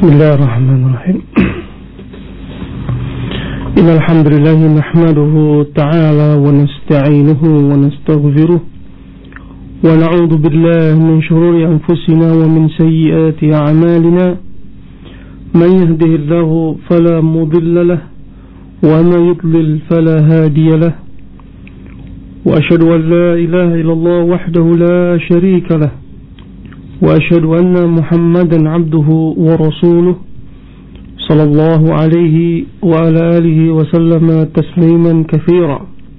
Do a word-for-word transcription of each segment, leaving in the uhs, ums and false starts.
Bismillahirrahmanirrahim. Innal hamdalillah nahmaduhu ta'ala wa nasta'inuhu wa nastaghfiruh wa na'udzu billahi min shururi anfusina wa min sayyiati a'malina. Man yahdihillahu fala mudilla lahu wa man yudlil fala hadiya lahu. Wa asyhadu an la ilaha illallah wahdahu la syarika lahu. وأشهد أن محمدا عبده ورسوله صلى الله عليه وعلى آله وسلم تسليما كثيرا.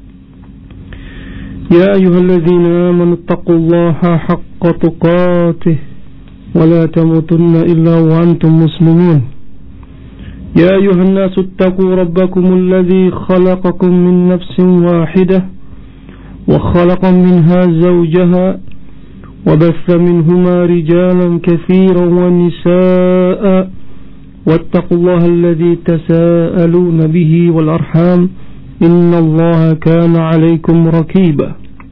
يا أيها الذين آمنوا اتقوا الله حق تقاته ولا تموتن إلا وأنتم مسلمون. يا أيها الناس اتقوا ربكم الذي خلقكم من نفس واحدة وخلق منها زوجها وبث منهما رجالا كثيرا ونساء واتقوا الله الذي تساءلون به والأرحام إن الله كان عليكم رقيبا.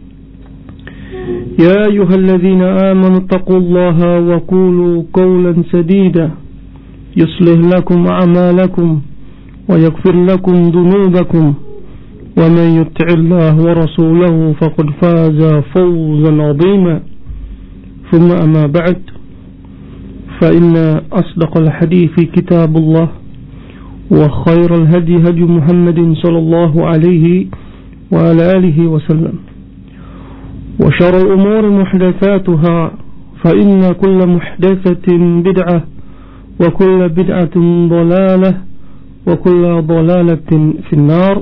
يا أيها الذين آمنوا اتقوا الله وقولوا قولا سديدا يصلح لكم أعمالكم ويغفر لكم ذنوبكم ومن يطع الله ورسوله فقد فاز فوزا عظيما. ثم أما بعد فإن أصدق الحديث كتاب الله وخير الهدي هدي محمد صلى الله عليه وعلى آله وسلم وشر الأمور محدثاتها فإن كل محدثة بدعة وكل بدعة ضلالة وكل ضلالة في النار.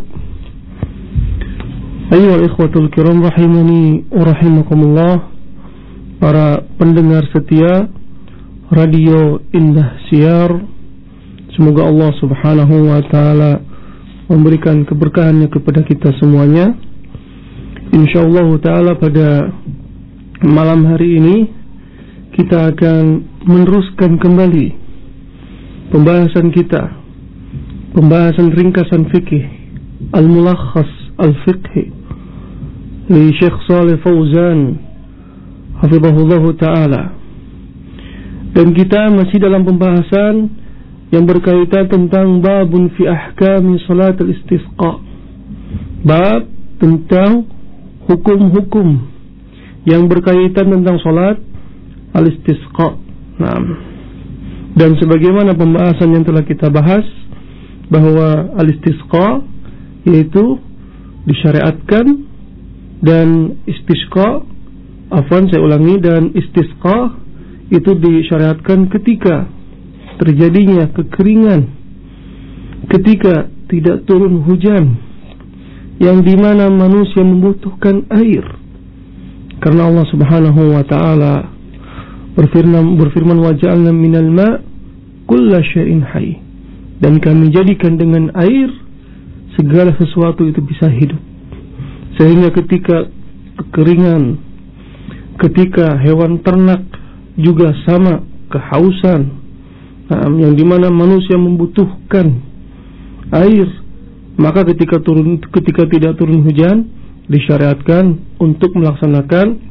أيها الإخوة الكرام رحمني ورحمكم الله. Para pendengar setia Radio Indah Siar, semoga Allah subhanahu wa ta'ala memberikan keberkahannya kepada kita semuanya. InsyaAllah ta'ala pada malam hari ini kita akan meneruskan kembali pembahasan kita, pembahasan ringkasan fikih Al-Mulakhas Al-Fiqhi li Syekh Shalih Fauzan hafizahullah ta'ala. Dan kita masih dalam pembahasan yang berkaitan tentang babun fi ahkami salat al-istisqa, bab tentang hukum-hukum yang berkaitan tentang salat al-istisqa. Nah, dan sebagaimana pembahasan yang telah kita bahas bahwa al-istisqa yaitu disyariatkan, dan istisqa Afwan, saya ulangi, dan istisqa itu disyariatkan ketika terjadinya kekeringan, ketika tidak turun hujan, yang dimana manusia membutuhkan air. Karena Allah subhanahu wa ta'ala berfirman, berfirman waja'alna minal ma' kulla syai'in hayy, dan kami jadikan dengan air segala sesuatu itu bisa hidup. Sehingga ketika kekeringan, ketika hewan ternak juga sama kehausan, nah, yang dimana manusia membutuhkan air, maka ketika turun, ketika tidak turun hujan, disyariatkan untuk melaksanakan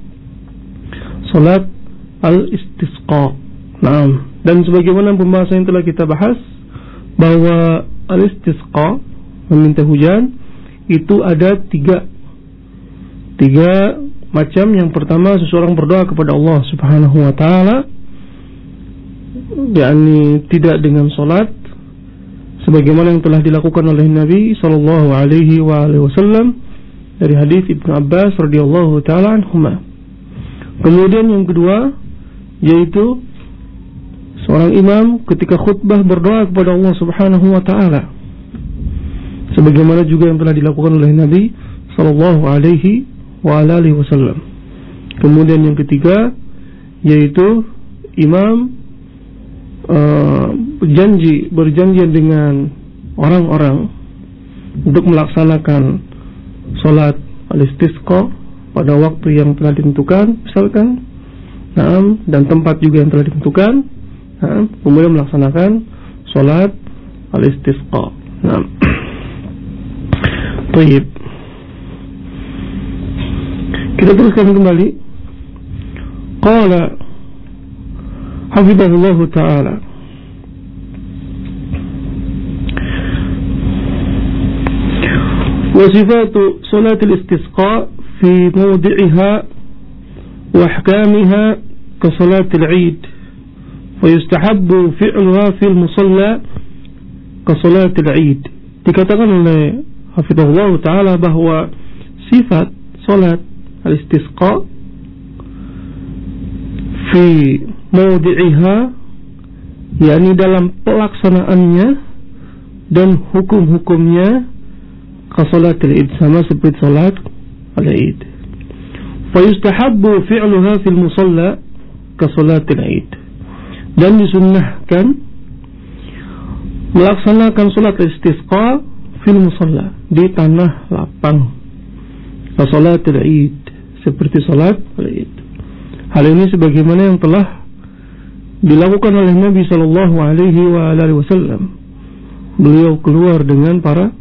salat al-istisqa. Nah, dan sebagaimana pembahasan yang telah kita bahas bahwa al-istisqa, meminta hujan, itu ada tiga tiga macam. Yang pertama, seseorang berdoa kepada Allah subhanahu wa ta'ala, yakni tidak dengan salat, sebagaimana yang telah dilakukan oleh Nabi sallallahu alaihi wasallam dari hadis Ibnu Abbas radhiyallahu ta'ala anhuma. Kemudian yang kedua, yaitu seorang imam ketika khutbah berdoa kepada Allah subhanahu wa ta'ala, sebagaimana juga yang telah dilakukan oleh Nabi sallallahu alaihi wa alihi wasallam. Kemudian yang ketiga, yaitu imam uh, berjanji berjanji dengan orang-orang untuk melaksanakan salat al-istisqa pada waktu yang telah ditentukan, misalkan, nah, dan tempat juga yang telah ditentukan, nah, kemudian melaksanakan salat al-istisqa. Nah, baik. Kita teruskan kembali. Qala hafizahullah ta'ala Wa sifatu salatil istisqa fi mawdi'iha wa ahkamiha ka salatil 'id. Fa yustahabbu fi'luha fil musalla ka salatil 'id. Dikatakan oleh hafizahullah taala bahwa sifat salat al-istisqa fi mawdi'iha, yakni dalam pelaksanaannya dan hukum-hukumnya, ka salatil id, sama seperti salat al-id. Fa yustahabbu fi'luha fil musalla ka salatil id, dan disunnahkan melaksanakan salat istisqa fil musalla, di tanah lapang, ka salatil id, seperti salat al-id. Hal ini sebagaimana yang telah dilakukan oleh Nabi sallallahu alaihi wasallam. Beliau keluar dengan para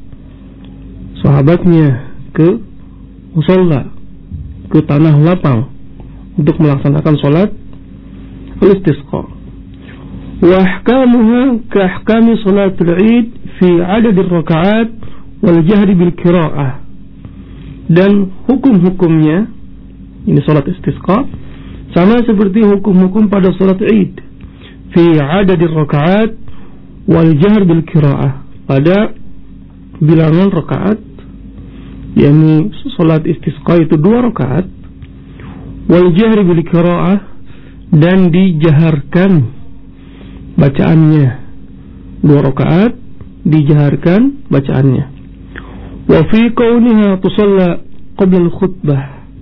sahabatnya ke musalla, ke tanah lapang, untuk melaksanakan salat al-istisqa. Wa ahkamuha ka ahkami salatul 'id fi 'adad ar-raka'at wal jahri bil qira'ah. Dan hukum-hukumnya, ini salat istisqa, sama seperti hukum-hukum pada salat Id, fi 'adad ar-raka'at wal jahr bil qira'ah, pada bilangan rakaat, yakni salat istisqa itu dua rakaat, wal jahr bil qira'ah, dan dijaharkan bacaannya, dua rakaat dijaharkan bacaannya. Wa fi kauniha tusalla qabla al-khutbah,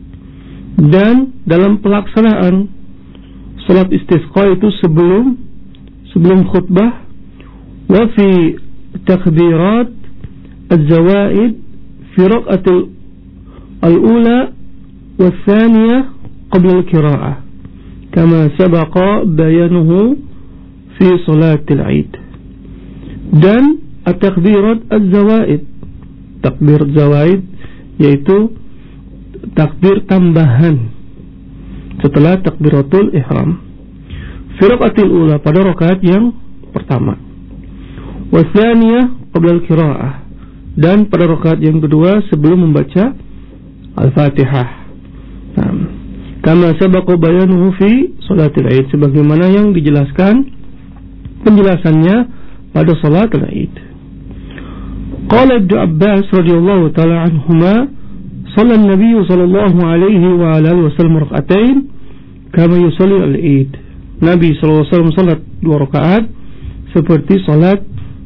dan dalam pelaksanaan salat istisqa itu sebelum sebelum khutbah. Wa fi takbirat az-zawaid fi rak'at al-ula wa thaniyah qabla al-qira'ah, kama sabaqa bayanuhu fi salat al-'id. Dan at-takbirat az-zawaid, takbir zawaid yaitu takbir tambahan setelah takbiratul ihram, fi rak'atil ula, pada rakaat yang pertama, wa tsaniyah qabla al-qira'ah, dan pada rakaat yang kedua sebelum membaca al-Fatihah. Nah, kama sabaqa bayanuhu fi salatil 'id, sebagaimana yang dijelaskan penjelasannya pada salatul 'id. Qala Ibnu Abbas radhiyallahu ta'ala anhuma, صلى النبي صلى الله عليه وعلى آله وسلم ركعتين كما يصلي al-Id. Nabi sallallahu alaihi wasallam salat dua rakaat seperti salat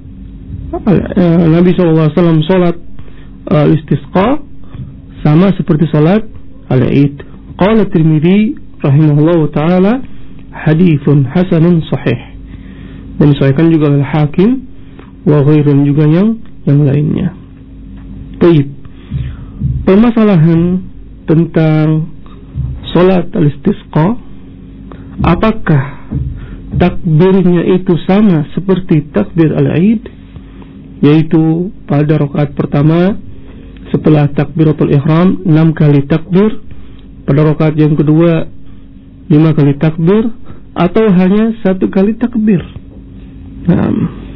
uh, Nabi sallallahu alaihi wasallam salat uh, istisqa sama seperti salat al-Id. Qala Tirmidzi rahimahullahu taala, haditsun hasanun sahih. Dan disahihkan juga oleh Hakim wa ghairun, juga yang yang lainnya. Baik. Permasalahan tentang salat al-istisqa, apakah takbirnya itu sama seperti takbir al-Id, yaitu pada rakaat pertama setelah takbiratul ihram enam kali takbir, pada rakaat yang kedua lima kali takbir, atau hanya satu kali takbir? Nah,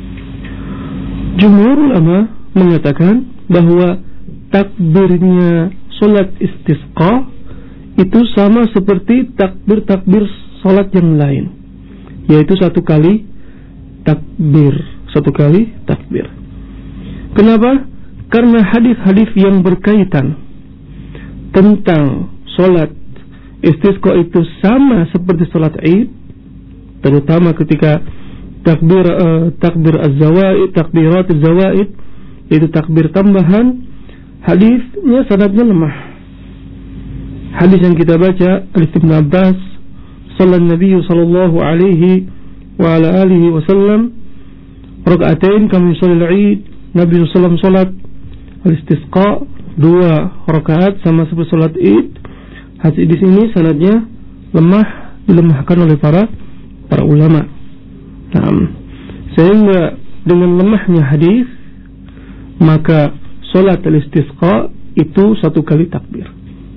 jumhur ulama mengatakan bahwa takbirnya salat istisqa itu sama seperti takbir-takbir salat yang lain, yaitu satu kali takbir, satu kali takbir. Kenapa? Karena hadis-hadis yang berkaitan tentang salat istisqa itu sama seperti salat Id, terutama ketika takbir uh, takbir az-zawaid, takbirat az-zawaid, yaitu takbir tambahan, hadisnya sanadnya lemah. Hadis yang kita baca oleh Ibnu Abbas, sallallahu Nabi sallallahu alaihi wa ala alihi wasallam rakaatain kama yusalli al-Id. Nabi sallallahu alaihi wasallam salat al-istisqa dua rakaat sama seperti salat Id. Hadis ini sanadnya lemah, dilemahkan oleh para para ulama. Nah, sehingga dengan lemahnya hadis, maka salat al-istisqa itu satu kali takbir.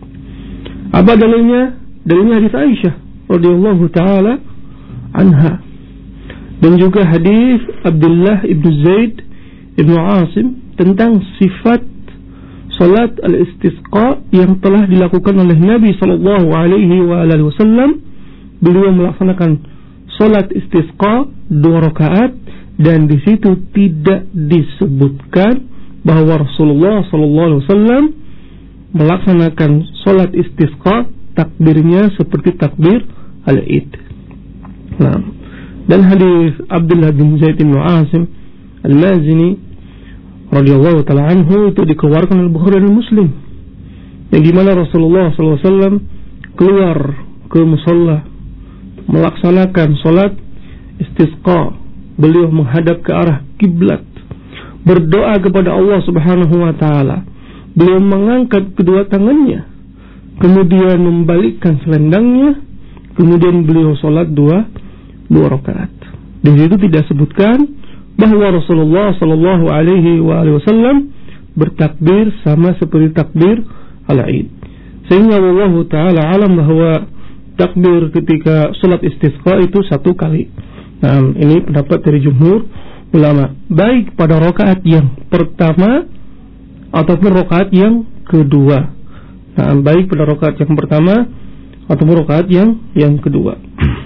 Apa dalilnya? Dalilnya hadis Aisyah radhiyallahu taala anha, dan juga hadis Abdullah ibnu Zaid ibnu Asim tentang sifat salat al-istisqa yang telah dilakukan oleh Nabi sallallahu alaihi wasallam. Beliau melaksanakan salat istisqa dua rakaat, dan di situ tidak disebutkan bahwa Rasulullah sallallahu alaihi wasallam melaksanakan salat istisqa takbirnya seperti takbir al-Id. Nah, dan hadis Abdullah bin Zaid bin Asim Al-Mazini radhiyallahu taala anhu itu dikeluarkan oleh Bukhari dan Muslim, yang dimana Rasulullah sallallahu alaihi wasallam keluar ke musalla melaksanakan salat istisqa. Beliau menghadap ke arah kiblat, berdoa kepada Allah Subhanahu wa taala. Beliau mengangkat kedua tangannya, kemudian membalikkan selendangnya, kemudian beliau salat dua dua rakaat. Di situ tidak sebutkan bahwa Rasulullah sallallahu alaihi wasallam bertakbir sama seperti takbir al-Id. Sehingga Allah taala alam bahwa takbir ketika salat istisqa itu satu kali. Nah, ini pendapat dari jumhur ulama, baik pada rakaat yang pertama ataupun rakaat yang kedua. Nah, baik pada rakaat yang pertama ataupun rakaat yang yang kedua.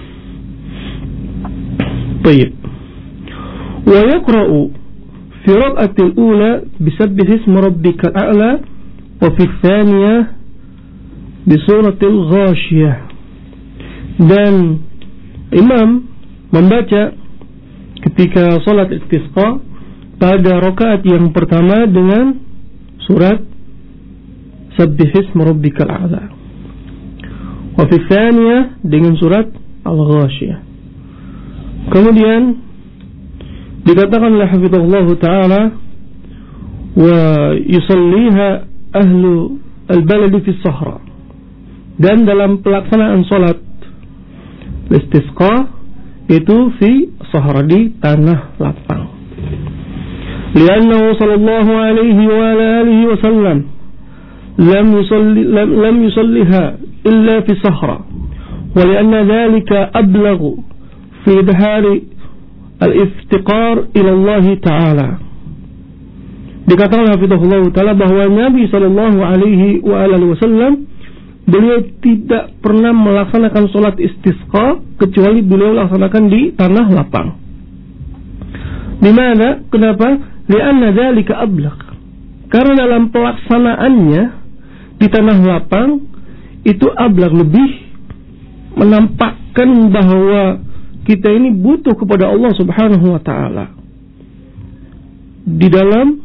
Baik. Wa yaqra'u fi rak'atil ula bisabbih ismi rabbikal a'la wa fi tsaniyah bi suratil Ghashiyah. Dan imam membaca ketika salat istisqa pada rakaat yang pertama dengan surat Sabbih ismi rabbikal a'la, wa fi tsaniyah dengan surat Al-Ghashiyah. Kemudian dikatakan oleh hafizahullah taala, wa yusalliha ahlu al-balad fi as-sahra, dan dalam pelaksanaan salat istisqa itu fi sahra, di tanah lapang. Liannahu sallallahu alaihi wa alihi wasallam lam yusalli lam, lam yusalliha illa fi sahra, wa lianna dhalika ablaghu fi idhari al-iftiqar ila Allah Ta'ala. Dikatakan hafizahullah Ta'ala bahwa Nabi sallallahu alaihi wa alihi wasallam beliau tidak pernah melaksanakan salat istisqa kecuali beliau laksanakan di tanah lapang. Di mana? Kenapa? Lianna dzalika ablaq. Karena dalam pelaksanaannya di tanah lapang itu ablaq, lebih menampakkan bahwa kita ini butuh kepada Allah Subhanahu wa taala di dalam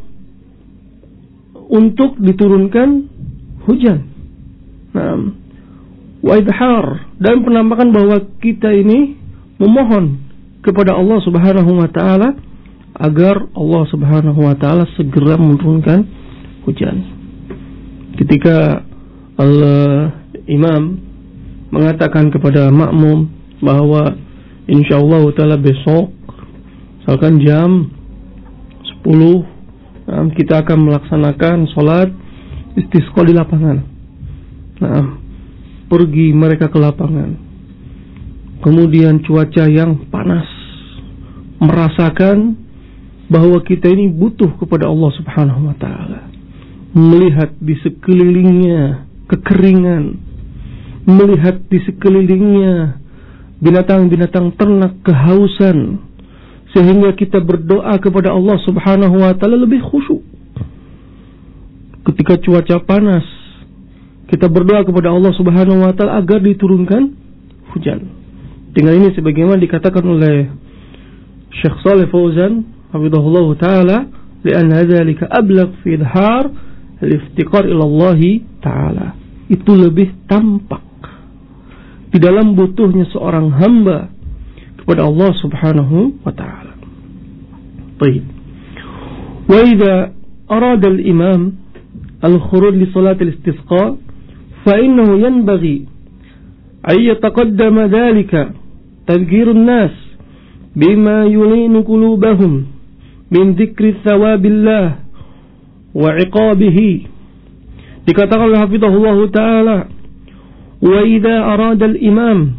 untuk diturunkan hujan. Nah, wa idhar, dan penampakan bahwa kita ini memohon kepada Allah Subhanahu wa taala agar Allah Subhanahu wa taala segera menurunkan hujan. Ketika al-imam mengatakan kepada makmum bahwa insyaallah ta'ala besok misalkan jam sepuluh nah, kita akan melaksanakan sholat istisqa di lapangan. Nah, pergi mereka ke lapangan, kemudian cuaca yang panas, merasakan bahwa kita ini butuh kepada Allah Subhanahu wa ta'ala, melihat di sekelilingnya kekeringan, melihat di sekelilingnya binatang-binatang ternak kehausan, sehingga kita berdoa kepada Allah Subhanahu wa taala lebih khusyuk. Ketika cuaca panas, kita berdoa kepada Allah Subhanahu wa taala agar diturunkan hujan. Dengan ini sebagaimana dikatakan oleh Syekh Shalih Fauzan hafizahullah taala, "Li'anna dzalika ablagh fi idhar al-iftiqar ila Allah taala." Itu lebih tampak di dalam butuhnya seorang hamba kepada Allah Subhanahu wa taala. Baik. Wa idza arada al-imam al-khuruj li salat al-istisqa fa innahu yanbaghi ay yataqaddama dhalika tadhkir an-nas bima yulinu qulubahum min dhikri thawabillah wa 'iqabihi. Dikatakan oleh hafizahullah taala, wa idza arada al-imam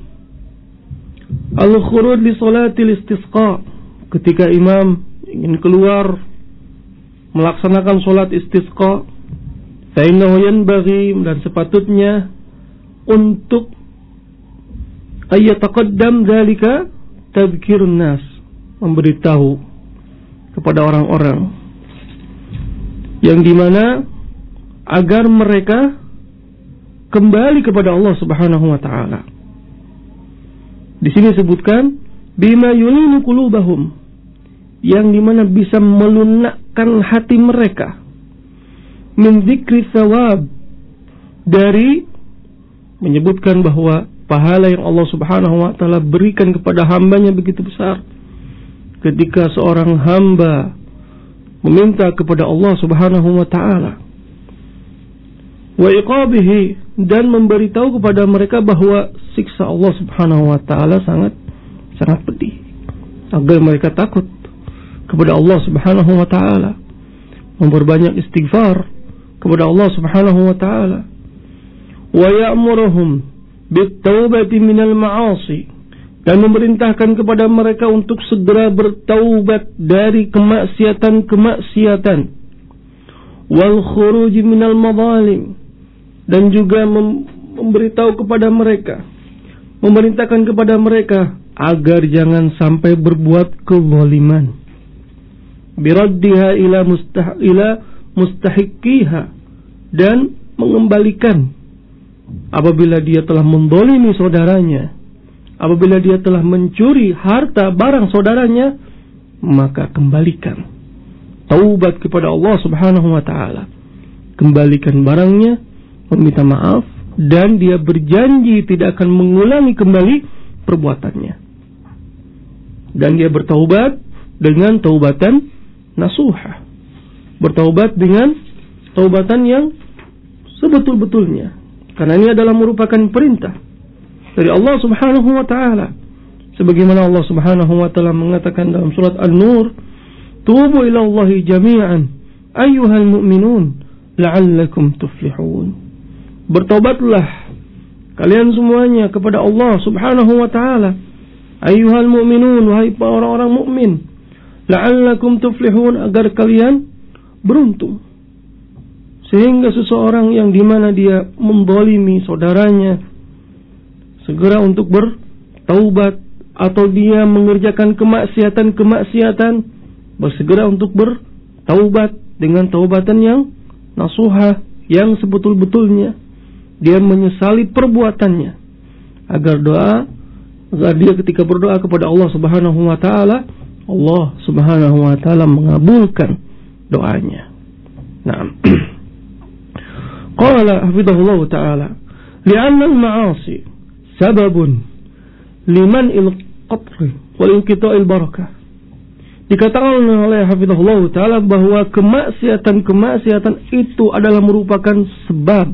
al-khuruj li salatil istisqa, ketika imam ingin keluar melaksanakan salat istisqa, fa innahu yanbaghi, dan sepatutnya untuk ayyataqaddam dzalika tadhkirun nas, memberitahu kepada orang-orang yang dimana agar mereka kembali kepada Allah Subhanahu wa taala. Di sini disebutkan bima yulinu qulubahum, yang dimana bisa melunakkan hati mereka, min dzikri tsawab, dari menyebutkan bahwa pahala yang Allah Subhanahu wa taala berikan kepada hambanya begitu besar. Ketika seorang hamba meminta kepada Allah Subhanahu wa taala, wa iqabihi, dan memberitahu kepada mereka bahwa siksa Allah Subhanahu wa taala sangat sangat pedih, agar mereka takut kepada Allah Subhanahu wa taala, memperbanyak istighfar kepada Allah Subhanahu wa taala, wa ya'muruhum bit-taubati minal ma'asi, dan memerintahkan kepada mereka untuk segera bertaubat dari kemaksiatan-kemaksiatan, wal khuruj minal madzalim, dan juga memberitahu kepada mereka, memerintahkan kepada mereka agar jangan sampai berbuat kezaliman, biraddiha ila mustah ila mustahiqiha, dan mengembalikan apabila dia telah menzalimi saudaranya, apabila dia telah mencuri harta barang saudaranya, maka kembalikan. Taubat kepada Allah Subhanahu wa taala, kembalikan barangnya, meminta maaf, dan dia berjanji tidak akan mengulangi kembali perbuatannya. Dan dia bertaubat dengan taubatan nasuha, bertaubat dengan taubatan yang sebetul-betulnya. Karena ini adalah merupakan perintah dari Allah Subhanahu wa taala. Sebagaimana Allah Subhanahu wa taala mengatakan dalam surat An-Nur, "Tubu ila Allahi jami'an ayyuhal mu'minun la'allakum tuflihun." Bertobatlah kalian semuanya kepada Allah Subhanahu wa taala, ayyuhal mu'minun, wahai orang-orang mukmin, la'allakum tuflihun, agar kalian beruntung. Sehingga seseorang yang dimana dia menzalimi saudaranya segera untuk bertaubat, atau dia mengerjakan kemaksiatan-kemaksiatan bersegera untuk bertaubat dengan taubatan yang nasuha, yang sebetul-betulnya dia menyesali perbuatannya, agar doa agar dia ketika berdoa kepada Allah Subhanahu wa taala, Allah Subhanahu wa taala mengabulkan doanya. Nah, qala hafidhahullah ta'ala, li'anna al-ma'asi sababun liman il-qatri wal inqita'il barakah. Dikatakan oleh hafidhahullah ta'ala bahwa kemaksiatan-kemaksiatan itu adalah merupakan sebab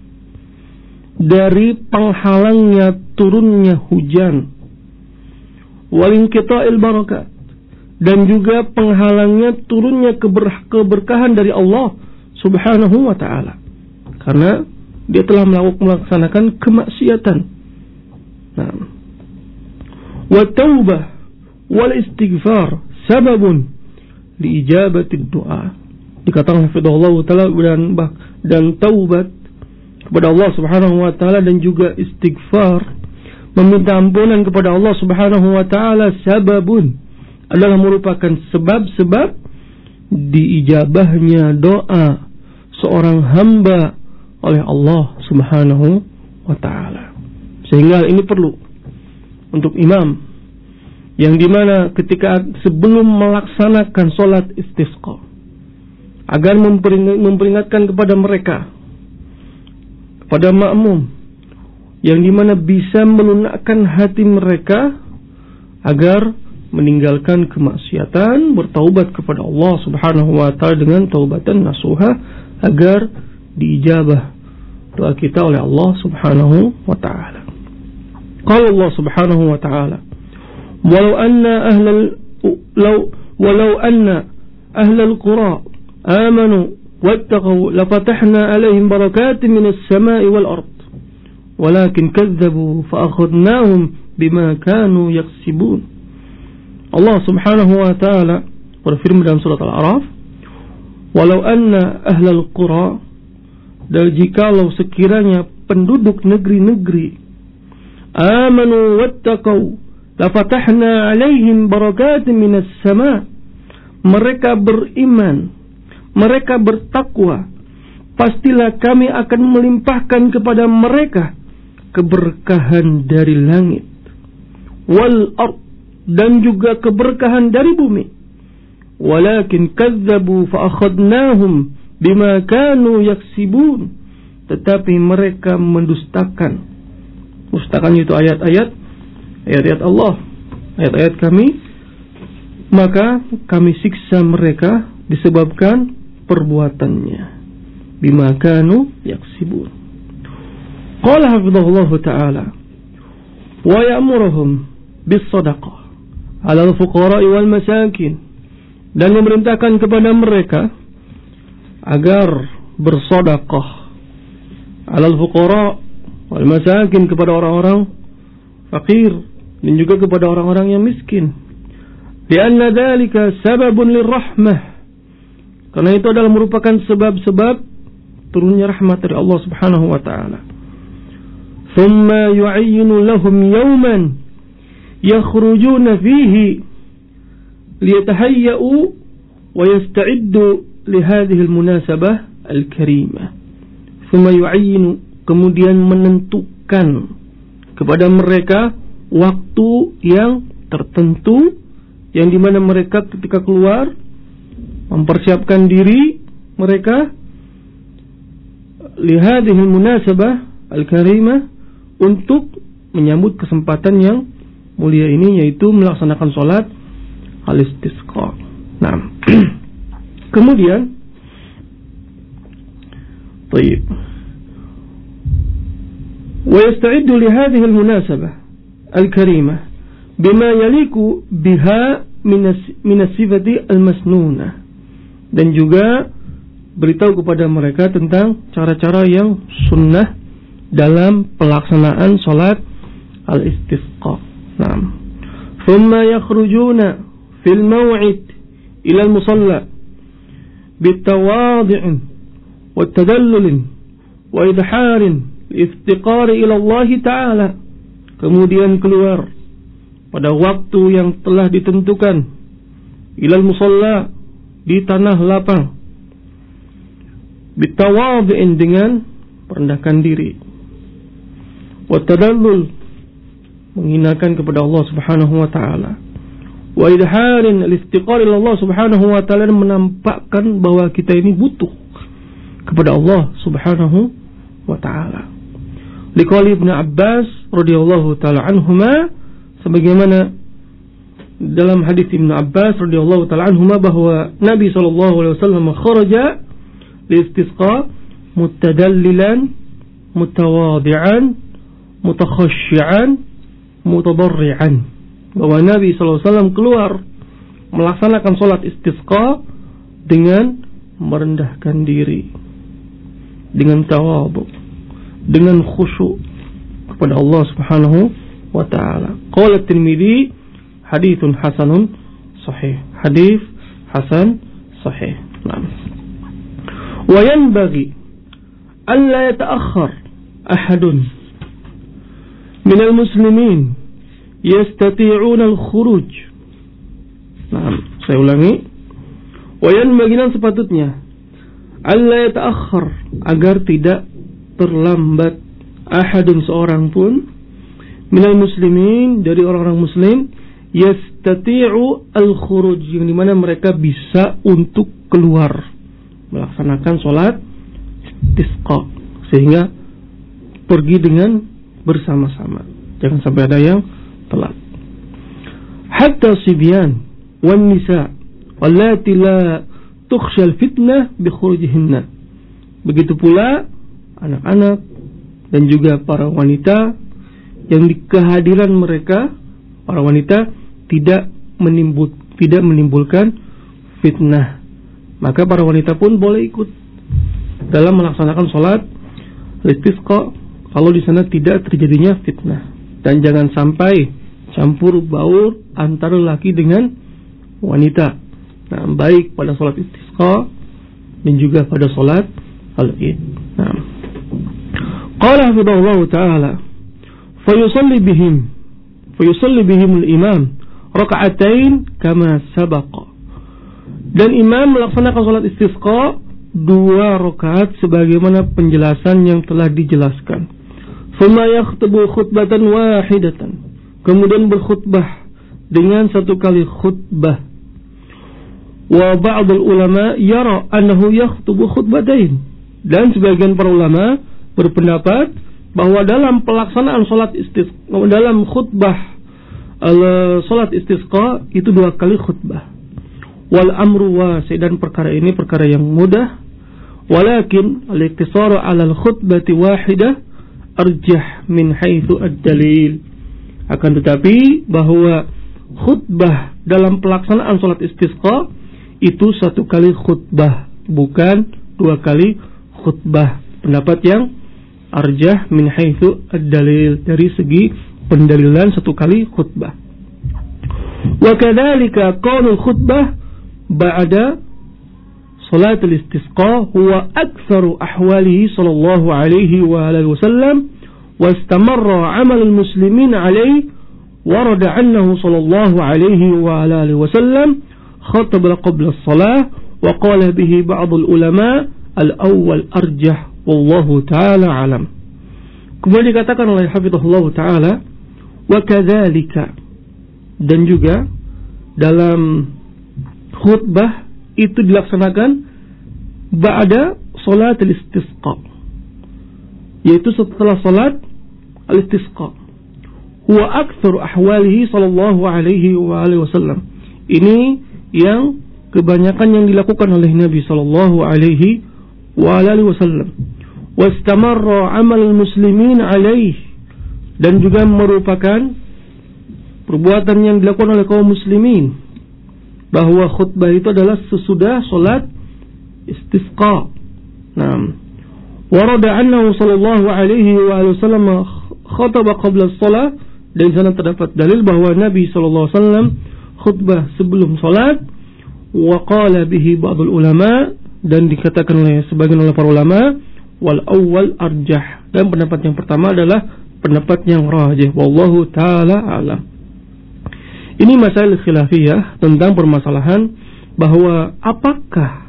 dari penghalangnya turunnya hujan, wal inqita'il barakah, dan juga penghalangnya turunnya keber- keberkahan dari Allah Subhanahu wa ta'ala, karena dia telah melaksanakan kemaksiatan. Nah, wa taubah wal istighfar sababun li ijabati du'a. Dikatakan hafizahullah taala dan dan taubat kepada Allah Subhanahu wa taala dan juga istighfar, meminta ampunan kepada Allah Subhanahu wa taala, sababun, adalah merupakan sebab-sebab diijabahnya doa seorang hamba oleh Allah Subhanahu wa taala. Sehingga ini perlu untuk imam yang dimana ketika sebelum melaksanakan sholat istisqa, agar memperingatkan kepada mereka, kepada makmum, yang dimana bisa melunakkan hati mereka agar meninggalkan kemaksiatan, bertaubat kepada Allah Subhanahu wa taala dengan taubatan nasuha, agar diijabah doa kita oleh Allah Subhanahu wa taala. Qala Allah Subhanahu wa taala, walau anna ahlal law walau anna ahlal qura amanu wattaqu lafatahna alaihim barakatin minas samai wal ard walakin kadzabu fa akhadnahum bima kanu yaksibun. Allah Subhanahu wa taala berfirman dalam surat Al-A'raf, walau anna ahlal qura, dan jikalau sekiranya penduduk negeri-negeri amanu wattaqau lafatahna alaihim barakatin minas sama, mereka beriman, mereka bertakwa, pastilah kami akan melimpahkan kepada mereka keberkahan dari langit, wal ard, dan juga keberkahan dari bumi. Walakin kazzabu fa akhadnahum bima kanu yaksibun, tetapi mereka mendustakan. Dustakan itu ayat-ayat ayat-ayat Allah, ayat-ayat kami, maka kami siksa mereka disebabkan perbuatannya. Bima kanu yaksibun. Qala hafizahullah ta'ala wa ya'muruhum bis sadaqah 'ala al-fuqara'i wal masakin, dan memerintahkan kepada mereka agar bersedekah 'ala al-fuqara' wal masakin, kepada orang-orang fakir dan juga kepada orang-orang yang miskin. Lianna dzalika sababun lirrahmah, karena itu adalah merupakan sebab-sebab turunnya rahmat dari Allah Subhanahu wa taala. Thumma yu'ayyinu lahum yawman yakhrujuna fihi liyatahayya'u wa yasta'iddu li hadhihi al-munasabah al-karimah. Thumma yu'ayyinu, kemudian menentukan kepada mereka waktu yang tertentu, yang dimana mereka ketika keluar mempersiapkan diri mereka li hadhihi al-munasabah al-karimah, untuk menyambut kesempatan yang mulia ini, yaitu melaksanakan sholat al-istisqa. Nah, kemudian, baik, wa yasta'iddu li hadhihi al-munasabah al-karimah bima yaliku biha min as-sifati al-masnunah, dan juga beritahu kepada mereka tentang cara-cara yang sunnah dalam pelaksanaan sholat al-istisqa. Nah, thumma yakhrujuna fil maw'id ila al-musalla bitawadi'in wa tadallulin wa idharin iftiqari ila Allah Ta'ala, kemudian keluar pada waktu yang telah ditentukan ila al-musalla, di tanah lapang, bitawadi'in, dengan merendahkan diri, wa tadallul, menghinakan kepada Allah Subhanahu wa taala, wa idharin al-iftiqar ila Allah Subhanahu wa taala, menampakkan bahwa kita ini butuh kepada Allah Subhanahu wa taala. Liqauli Ibnu Abbas radhiyallahu taala anhuma, sebagaimana dalam hadis Ibnu Abbas radhiyallahu taala anhuma bahwa Nabi sallallahu alaihi wasallam kharaja li-istisqa mutadallilan mutawadi'an mutakhashshi'an mutadarri'an, bahwa Nabi sallallahu alaihi wasallam keluar melaksanakan salat istisqa dengan merendahkan diri, dengan tawadhu, dengan khusyuk kepada Allah Subhanahu wa taala. Qala At-Tirmidzi haditsun hasanun sahih, hadis hasan sahih. Naam. Wa yanbaghi an la yata'akhkhar ahadun min al-muslimin yastati'una al-khuruj. Naam, saya ulangi. Wa yanbaghi, sepatutnya, an la yata'akhkhar, agar tidak terlambat, ahadun, seorang pun, minal muslimin, dari orang-orang muslim, yastati'u al-khuruj, yang dimana mereka bisa untuk keluar melaksanakan sholat istisqa, sehingga pergi dengan bersama-sama, jangan sampai ada yang telat. Hatta sibyan wan nisa wallati la tukhshal fitnah bi khurujihinna, begitu pula anak-anak dan juga para wanita yang di kehadiran mereka, para wanita tidak menimbul, tidak menimbulkan fitnah, maka para wanita pun boleh ikut dalam melaksanakan sholat istisqa kalau di sana tidak terjadinya fitnah, dan jangan sampai campur baur antara laki dengan wanita. Nah, baik pada sholat istisqa dan juga pada sholat al-id. Nah, qala hafidhahullah ta'ala fayusalli bihim fayusalli bihim al-imam raka'atain kama sabaqa. Dan imam melaksanakan salat istisqa dua rakaat sebagaimana penjelasan yang telah dijelaskan. Thumma yakhtubu khutbatan wahidatan. Kemudian berkhutbah dengan satu kali khutbah. Wa ba'dul ulama yara annahu yakhtubu khutbatain. Dan sebagian para ulama berpendapat bahwa dalam pelaksanaan salat istisqa, dalam khutbah salat istisqa itu dua kali khutbah. Wal amru wasi', dan perkara ini perkara yang mudah. Walakin al-iktisaru 'ala al-khutbati wahidah arjah min haitsu ad-dalil. Akan tetapi bahwa khutbah dalam pelaksanaan salat istisqa itu satu kali khutbah, bukan dua kali khutbah. Pendapat yang arjah min haitsu ad-dalil, dari segi pendalilan satu kali khutbah. Wa kadzalika qaulul khutbah ba'da salat al-istisqa huwa aktsaru ahwalihi sallallahu alaihi wa alihi wasallam wa istamarra 'amal al-muslimin alaihi warada annahu sallallahu alaihi wa alihi wasallam khataba qabla as-salah wa qala bihi ba'd al-ulama al-awwal arjah wallahu ta'ala alam. Kemudian dikatakan oleh hafizahullah ta'ala wa kadzalika, dan juga dalam khutbah itu dilaksanakan ba'da salat al-istisqa, yaitu setelah salat al-istisqa. Huwa aktsaru ahwalihi sallallahu alaihi wa alihi wasallam. Ini yang kebanyakan yang dilakukan oleh Nabi sallallahu alaihi wa alihi wasallam. Wastamarra 'amal al-muslimin alaihi, dan juga merupakan perbuatan yang dilakukan oleh kaum muslimin, bahwa khutbah itu adalah sesudah salat istisqa. Naam. Warada annahu sallallahu alaihi wa alihi wasallam khataba qabla as-salah, dan di sana terdapat dalil bahwa Nabi sallallahu alaihi wasallam khutbah sebelum salat. Wa qala bihi ba'dul ulama, dan dikatakan oleh sebagian oleh para ulama, wal awwal arjah, dan pendapat yang pertama adalah pendapat yang rajih, wallahu taala alam. Ini masalah khilafiyah tentang permasalahan bahwa apakah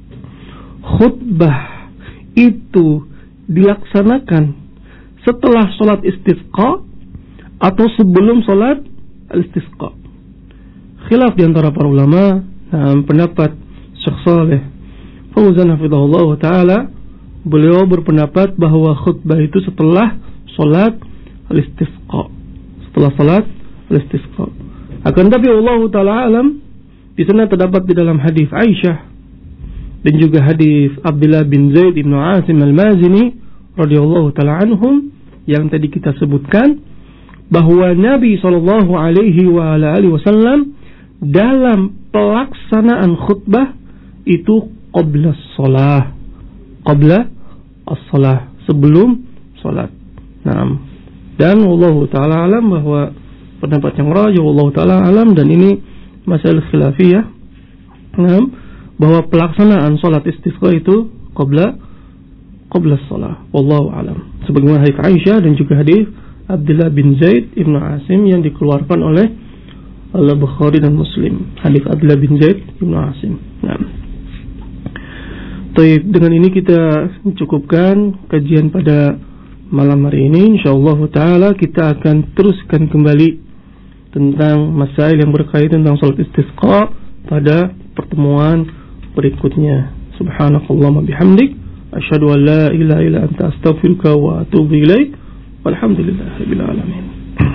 khutbah itu dilaksanakan setelah salat istisqa atau sebelum salat al-istisqa. Khilaf di antara para ulama. Nah, pendapat Syekh Shalih Fauzan hafizahullah taala, beliau berpendapat bahwa khutbah itu setelah salat al-istisqa, setelah salat al-istisqa. Akan tapi Allah taala alam, di sana terdapat di dalam hadis Aisyah dan juga hadis Abdullah bin Zaid bin Asim al-Mazini radhiyallahu taala anhum yang tadi kita sebutkan, bahwa Nabi sallallahu alaihi wa alihi wasallam dalam pelaksanaan khutbah itu qabla shalah, qabla as-shalah, sebelum salat. Naam. Dan Allah taala alam bahwa pendapat yang rajih Allah taala alam, dan ini masalah khilafiyah, naam, bahwa pelaksanaan salat istisqa itu qabla qabla shalah, wallahu alam. Sebagaimana hadis Aisyah dan juga hadis Abdullah bin Zaid ibnu Asim yang dikeluarkan oleh Al-Bukhari dan Muslim. Hadis Abdullah bin Zaid ibnu Asim. Nah, Taib, dengan ini kita cukupkan kajian pada malam hari ini. InsyaAllah ta'ala kita akan teruskan kembali tentang masail yang berkaitan tentang salat istisqa pada pertemuan berikutnya. Subhanakallahumma bihamdik, asyhadu an la ilaha illa anta, astaghfiruka wa atubu ilaik. Walhamdulillahirabbil alamin.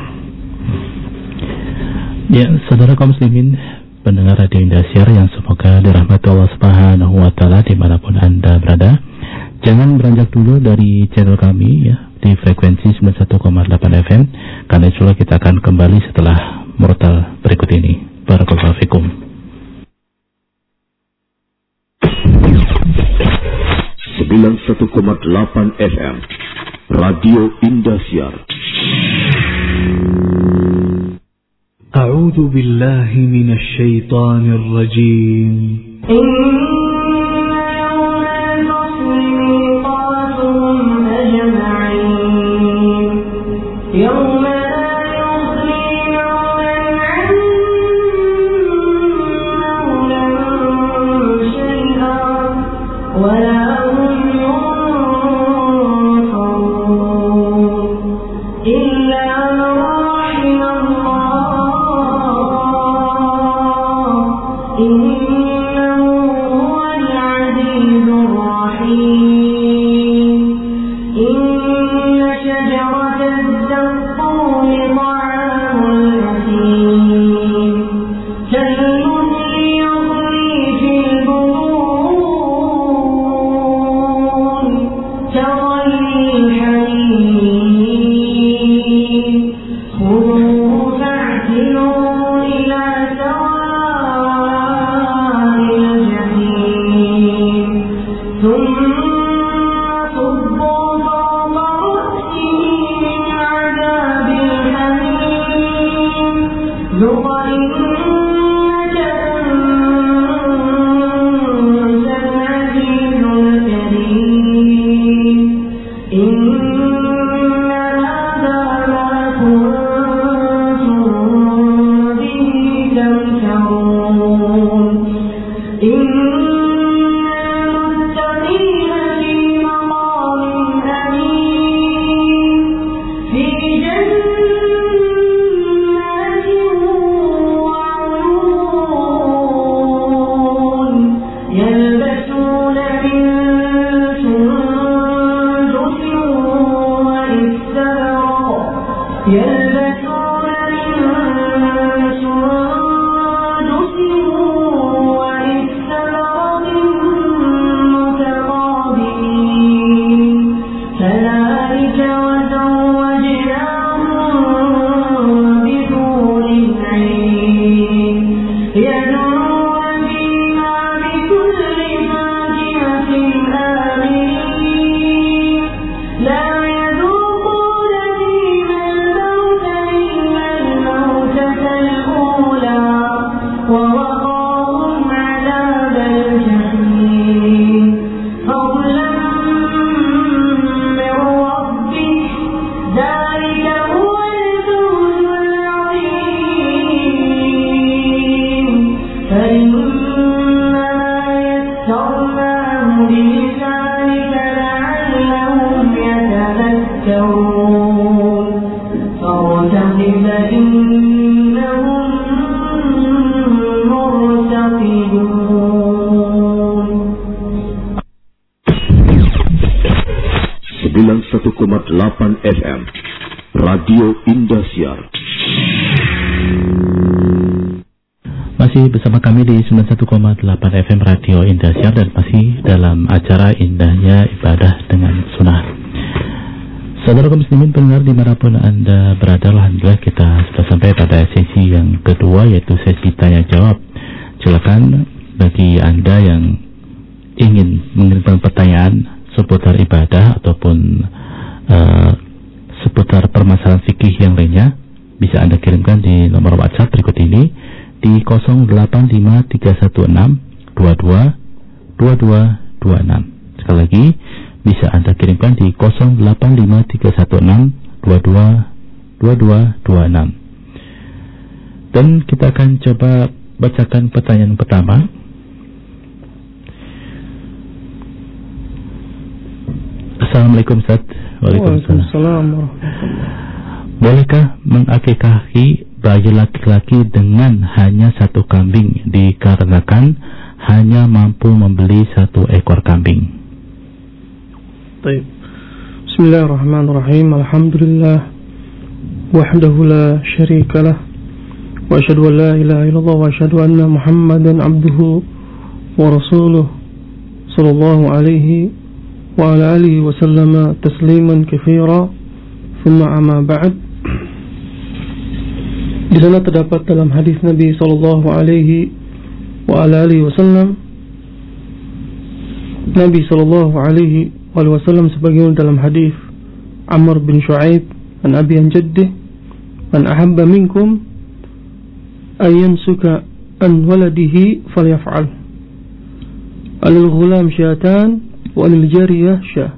Ya, saudara kaum muslimin, pendengar Radio Indosiar yang semoga dirahmati Allah Subhanahu wa taala dimanapun Anda berada, jangan beranjak dulu dari channel kami ya di frekuensi sembilan puluh satu koma delapan F M, karena insyaallah kita akan kembali setelah murotal berikut ini. Barakallahu fikum. sembilan puluh satu koma delapan F M Radio Indosiar. أعوذ بالله من الشيطان الرجيم. sembilan puluh satu koma delapan F M Radio Indosiar. Masih bersama kami di sembilan puluh satu koma delapan F M Radio Indosiar dan masih dalam acara Indahnya Ibadah dengan Sunnah. Saudara kaum muslimin pendengar dimanapun Anda berada, alhamdulillah kita sudah sampai pada sesi yang kedua, yaitu sesi tanya jawab. Silakan bagi Anda yang ingin mengirimkan pertanyaan seputar ibadah ataupun uh, seputar permasalahan fikih yang lainnya, bisa Anda kirimkan di nomor WhatsApp berikut ini di nol delapan lima tiga satu enam dua dua dua dua dua enam. Sekali lagi bisa Anda kirimkan di nol delapan lima tiga satu enam dua dua dua dua dua enam. Dan kita akan coba bacakan pertanyaan pertama. Assalamualaikum Ustaz. Waalaikumsalam. Bolehkah mengakikahi bayi laki-laki dengan hanya satu kambing dikarenakan hanya mampu membeli satu ekor kambing? Baik. Bismillahirrahmanirrahim. Alhamdulillah wahdahu la syarikalah wa asyhadu an la ilaha illallah wa asyhadu anna Muhammadan abduhu wa rasuluh sallallahu alaihi wa ala alihi wa sallama tasliman katsira. Thumma amma ba'd. Di sana terdapat dalam hadis Nabi sallallahu alaihi wa ala alihi wasallam, Nabi sallallahu alaihi wasallam sebagaimana dalam hadis Amr bin Shu'aib an Abi an Jaddih, man ahabba minkum ayyan suka an waladihi falyaf'al. Alil ghulam syatan wa alil jariyah syah.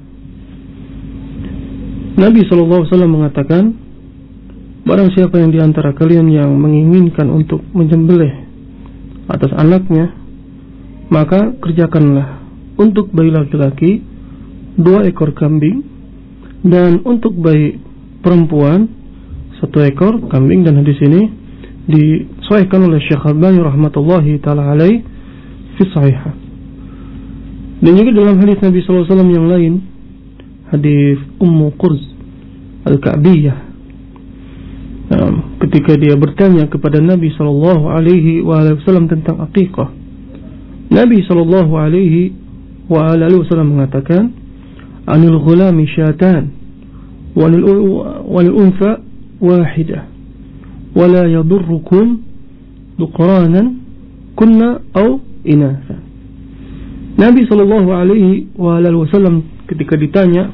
Nabi sallallahu alaihi wasallam mengatakan, barang siapa yang di antara kalian yang menginginkan untuk menyembelih atas anaknya, maka kerjakanlah untuk bayi laki-laki dua ekor kambing, dan untuk bayi perempuan satu ekor kambing. Dan hadis ini disahihkan oleh Syekh Albani rahmatullahi taala alaih fi sahihah. Dan juga dalam hadis Nabi sallallahu alaihi wasallam yang lain, hadis Ummu Qurz Al-Ka'biyah, um, ketika dia bertanya kepada Nabi sallallahu alaihi wasallam tentang aqiqah, Nabi sallallahu alaihi wasallam mengatakan, anil ghulami syatan walil unfa wahidah wala yadurrukum duqranan kunna au inatha. Nabi sallallahu alaihi wasallam ketika ditanya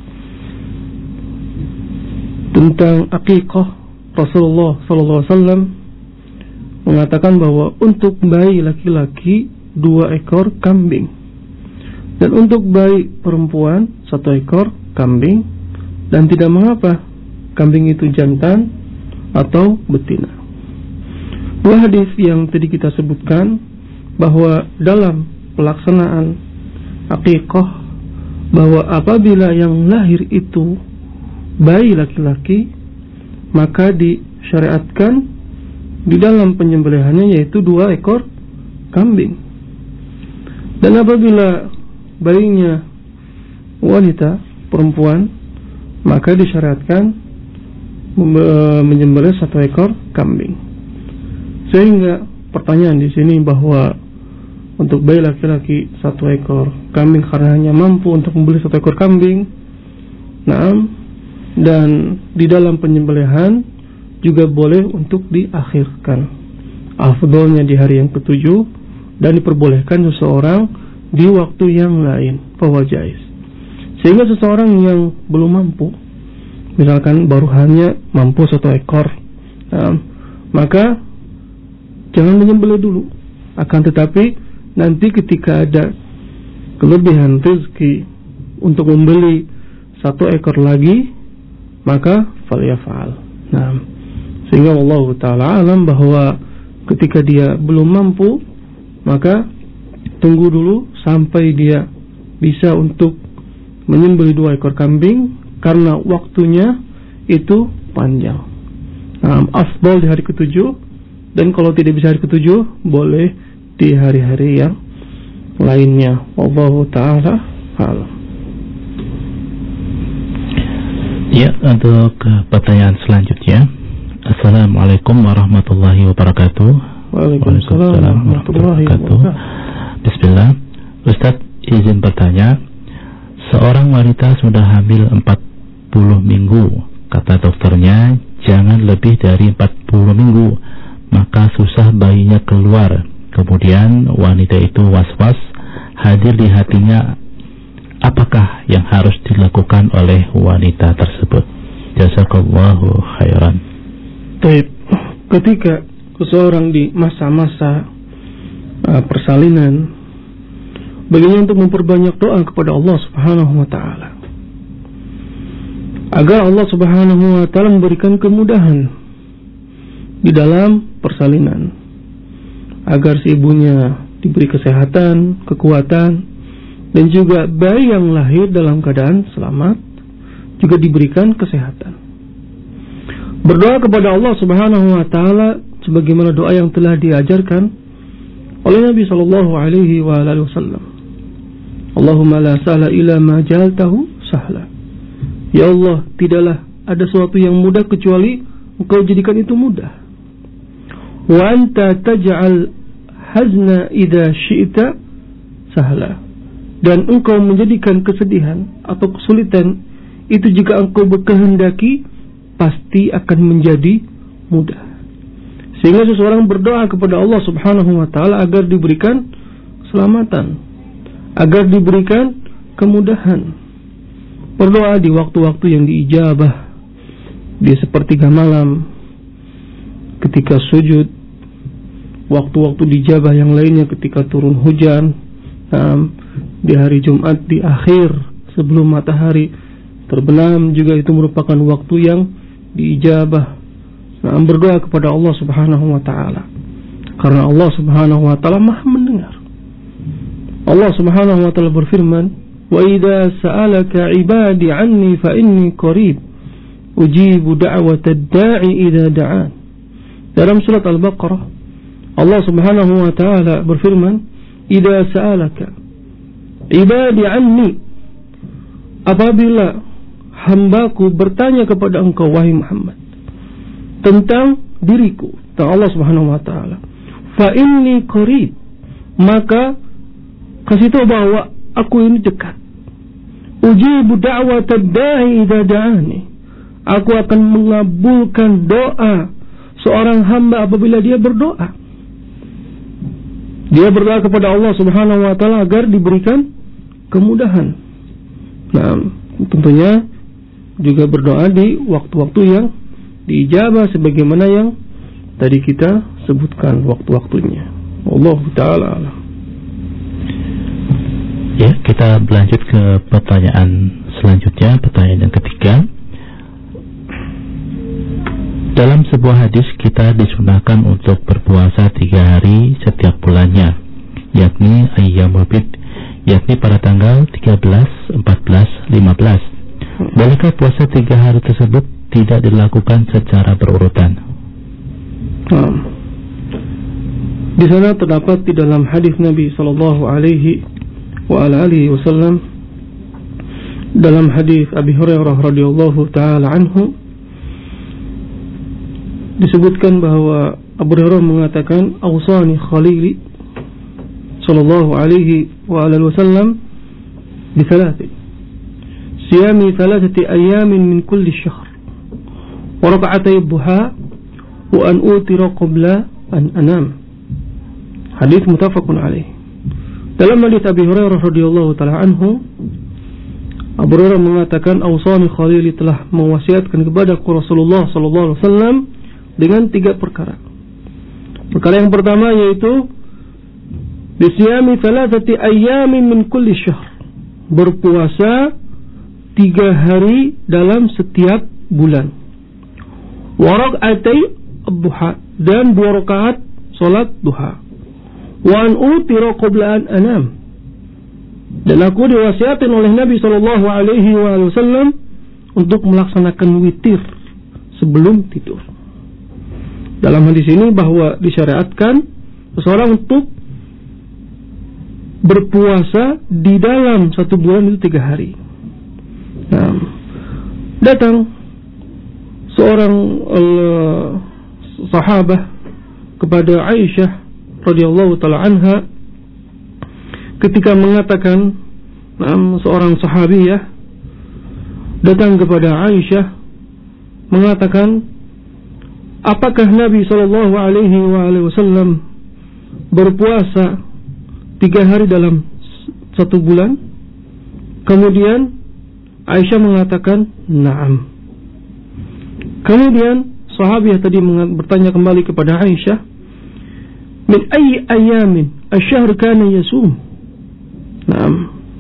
tentang aqiqah, Rasulullah sallallahu alaihi wasallam mengatakan bahwa untuk bayi laki-laki dua ekor kambing, dan untuk bayi perempuan satu ekor kambing, dan tidak mengapa kambing itu jantan atau betina. Dua hadis yang tadi kita sebutkan bahwa dalam pelaksanaan aqiqah, bahwa apabila yang lahir itu bayi laki-laki, maka disyariatkan di dalam penyembelihannya yaitu dua ekor kambing. Dan apabila bayinya wanita perempuan, maka disyariatkan menyembelih satu ekor kambing. Sehingga pertanyaan di sini bahwa untuk bayi laki-laki satu ekor kambing karena hanya mampu untuk membeli satu ekor kambing. Nah, dan di dalam penyembelihan juga boleh untuk diakhirkan. Afdolnya di hari yang ketujuh, dan diperbolehkan seseorang di waktu yang lain, bahwa jais. Sehingga seseorang yang belum mampu, misalkan baru hanya mampu satu ekor, nah, maka jangan menyembelih dulu. Akan tetapi nanti ketika ada kelebihan rezeki untuk membeli satu ekor lagi, maka falyafal. Nah, sehingga Allah Ta'ala alam bahwa ketika dia belum mampu, maka tunggu dulu sampai dia bisa untuk menyembelih dua ekor kambing, karena waktunya itu panjang. Nah, afdal di hari ketujuh, dan kalau tidak bisa hari ketujuh, boleh di hari-hari yang lainnya. Wallahu ta'ala alam. Ya, untuk pertanyaan selanjutnya. Assalamualaikum warahmatullahi wabarakatuh. Waalaikumsalam warahmatullahi wabarakatuh. Bismillah. Ustaz, izin bertanya. Seorang wanita sudah hamil empat puluh minggu. Kata dokternya jangan lebih dari empat puluh minggu, maka susah bayinya keluar. Kemudian wanita itu was-was, hadir di hatinya. Apakah yang harus dilakukan oleh wanita tersebut? Jazakallahu khairan. Baik, ketika seseorang di masa-masa uh, persalinan, baginya untuk memperbanyak doa kepada Allah Subhanahu wa taala, agar Allah Subhanahu wa taala memberikan kemudahan di dalam persalinan, agar si ibunya diberi kesehatan, kekuatan, dan juga bayi yang lahir dalam keadaan selamat juga diberikan kesehatan. Berdoa kepada Allah Subhanahu wa taala sebagaimana doa yang telah diajarkan oleh Nabi sallallahu alaihi wasallam. Allahumma la sahla illa ma ja'altahu sahla. Ya Allah, tidaklah ada sesuatu yang mudah kecuali Engkau jadikan itu mudah. Wa anta taj'al hazna idza syi'ta sahla. Dan Engkau menjadikan kesedihan atau kesulitan itu jika Engkau berkehendaki pasti akan menjadi mudah. Sehingga seseorang berdoa kepada Allah Subhanahu wa taala agar diberikan keselamatan, agar diberikan kemudahan. Berdoa di waktu-waktu yang diijabah, di sepertiga malam, ketika sujud, waktu-waktu dijabah yang lainnya ketika turun hujan, nah, di hari Jumat di akhir sebelum matahari terbenam juga itu merupakan waktu yang diijabah. Nah, berdoa kepada Allah Subhanahu wa taala, karena Allah Subhanahu wa taala Maha mendengar. Allah Subhanahu wa taala berfirman, "Wa idza sa'alaka 'ibadi 'anni fa inni qarib, ujibu da'watad da'i idza da'an." Dalam surat Al-Baqarah Allah Subhanahu wa taala berfirman, "Idza sa'alaka ibadi anni," apabila hambaku bertanya kepada engkau wahai Muhammad tentang diriku, tentang Allah Subhanahu wa taala, fa inni qarib, maka kasih tahu bahwa aku ini dekat. Ujibu da'watad da'i idza da'ani, aku akan mengabulkan doa seorang hamba apabila dia berdoa. Dia berdoa kepada Allah Subhanahu wa taala agar diberikan kemudahan. Nah, tentunya juga berdoa di waktu-waktu yang diijabah sebagaimana yang tadi kita sebutkan waktu-waktunya. Allah taala alam. Ya, kita berlanjut ke pertanyaan selanjutnya, pertanyaan yang ketiga. Dalam sebuah hadis kita disunahkan untuk berpuasa tiga hari setiap bulannya, yakni ayyamul bid, yakni pada tanggal tiga belas, empat belas, lima belas. Bolehkah puasa tiga hari tersebut tidak dilakukan secara berurutan? Nah, di sana terdapat di dalam hadis Nabi Sallallahu Alaihi Wasallam, dalam hadis Abi Hurairah radhiyallahu taala anhu, disebutkan bahwa Abu Hurairah mengatakan, "Awsani Khalili sallallahu alaihi wa alihi wasallam bi thalath siyami thalathati ayamin min kulli syahr wa rak'atay duha wa an utira qabla an anam." Hadis muttafaqun alaih. Dalam hadis Abi Hurairah radhiyallahu taala anhu, Abu Hurairah mengatakan, "Awsani Khalili," telah mewasiatkan kepada Rasulullah sallallahu alaihi wasallam dengan tiga perkara. Perkara yang pertama yaitu bisyami thalathati ayyamin min kulli syahr, berpuasa tiga hari dalam setiap bulan. Wa rak'atay ad-duha, dan dua rakaat salat duha. Wa an utira qabla an anam, dan aku diwasiatin oleh Nabi sallallahu alaihi wasallam untuk melaksanakan witir sebelum tidur. Dalam hadis ini bahwa disyariatkan seseorang untuk berpuasa di dalam satu bulan itu tiga hari. Nah, datang seorang uh, sahabah kepada Aisyah radhiyallahu taala anha ketika mengatakan, nah, seorang sahabiyah datang kepada Aisyah mengatakan, apakah Nabi sallallahu alaihi wasallam berpuasa tiga hari dalam satu bulan? Kemudian Aisyah mengatakan, "Na'am." Kemudian sahabiah tadi bertanya kembali kepada Aisyah, "Min ayyi ayamin asy-syahr kana yasum?" Na'am.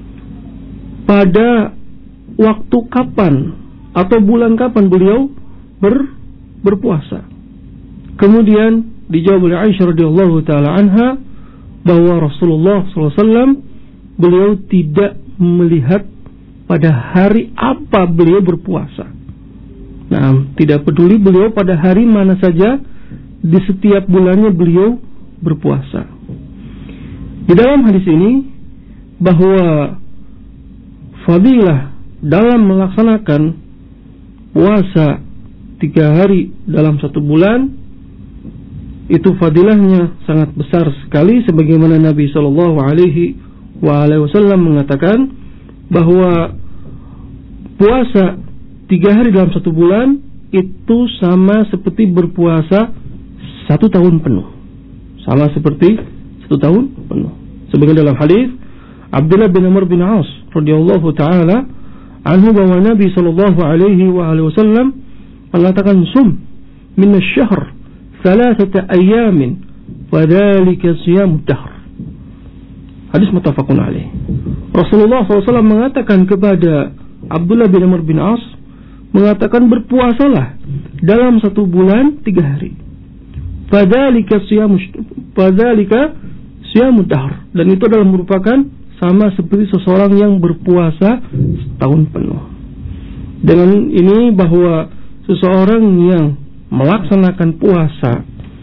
Pada waktu kapan atau bulan kapan beliau ber, berpuasa? Kemudian dijawab oleh Aisyah radhiyallahu taala anha bahwa Rasulullah sallallahu alaihi wasallam beliau tidak melihat pada hari apa beliau berpuasa. Nah, tidak peduli beliau pada hari mana saja di setiap bulannya beliau berpuasa. Di dalam hadis ini bahwa fadilah dalam melaksanakan puasa tiga hari dalam satu bulan itu fadilahnya sangat besar sekali, sebagaimana Nabi Shallallahu Alaihi Wasallam mengatakan bahwa puasa tiga hari dalam satu bulan itu sama seperti berpuasa satu tahun penuh, sama seperti satu tahun penuh. Sebagaimana dalam hadis Abdullah bin Amr bin As radhiyallahu taala anhu bahwa Nabi Shallallahu Alaihi Wasallam mengatakan, "Sum min asy-syahr thalathata ayamin fadzalika siyamud dahr." Hadis muttafaqun alaih. Rasulullah shallallahu alaihi wasallam mengatakan kepada Abdullah bin Amr bin As, mengatakan berpuasalah dalam satu bulan tiga hari. Fadzalika siyamud fadzalika siyamud dahr, dan itu adalah merupakan sama seperti seseorang yang berpuasa setahun penuh. Dengan ini bahwa seseorang yang melaksanakan puasa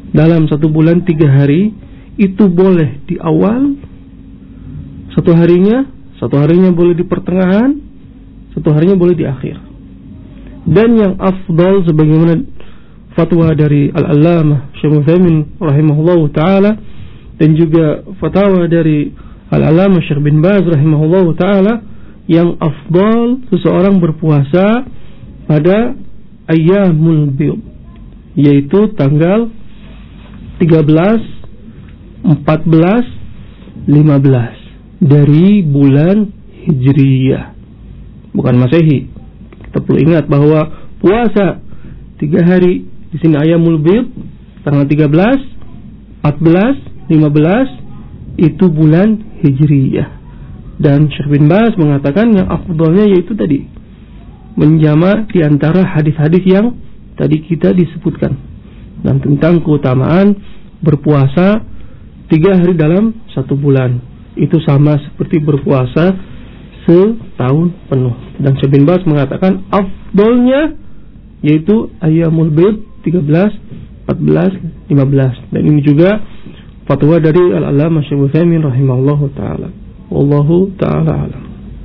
dalam satu bulan tiga hari, itu boleh di awal satu harinya, satu harinya boleh di pertengahan, satu harinya boleh di akhir. Dan yang afdal sebagaimana fatwa dari Al-Allamah Syekh Utsaimin rahimahullahu taala dan juga fatwa dari Al-Allamah Syekh bin Baz rahimahullahu taala, yang afdal seseorang berpuasa pada ayyamul bid, yaitu tanggal tiga belas, empat belas, lima belas dari bulan Hijriyah, bukan Masehi. Kita perlu ingat bahwa puasa tiga hari di sini ayyamul bid, tanggal tiga belas, empat belas, lima belas itu bulan Hijriyah. Dan Syekh bin Baz mengatakan yang afdalnya yaitu tadi menjamak di antara hadis-hadis yang tadi kita disebutkan, dan tentang keutamaan berpuasa tiga hari dalam satu bulan. Itu sama seperti berpuasa setahun penuh. Dan Syekh bin Baz mengatakan afdalnya yaitu ayyamul bid tiga belas, empat belas, lima belas. Dan ini juga fatwa dari Al-Allamah Syekh Utsaimin rahimahullahu taala. Wallahu taala alam.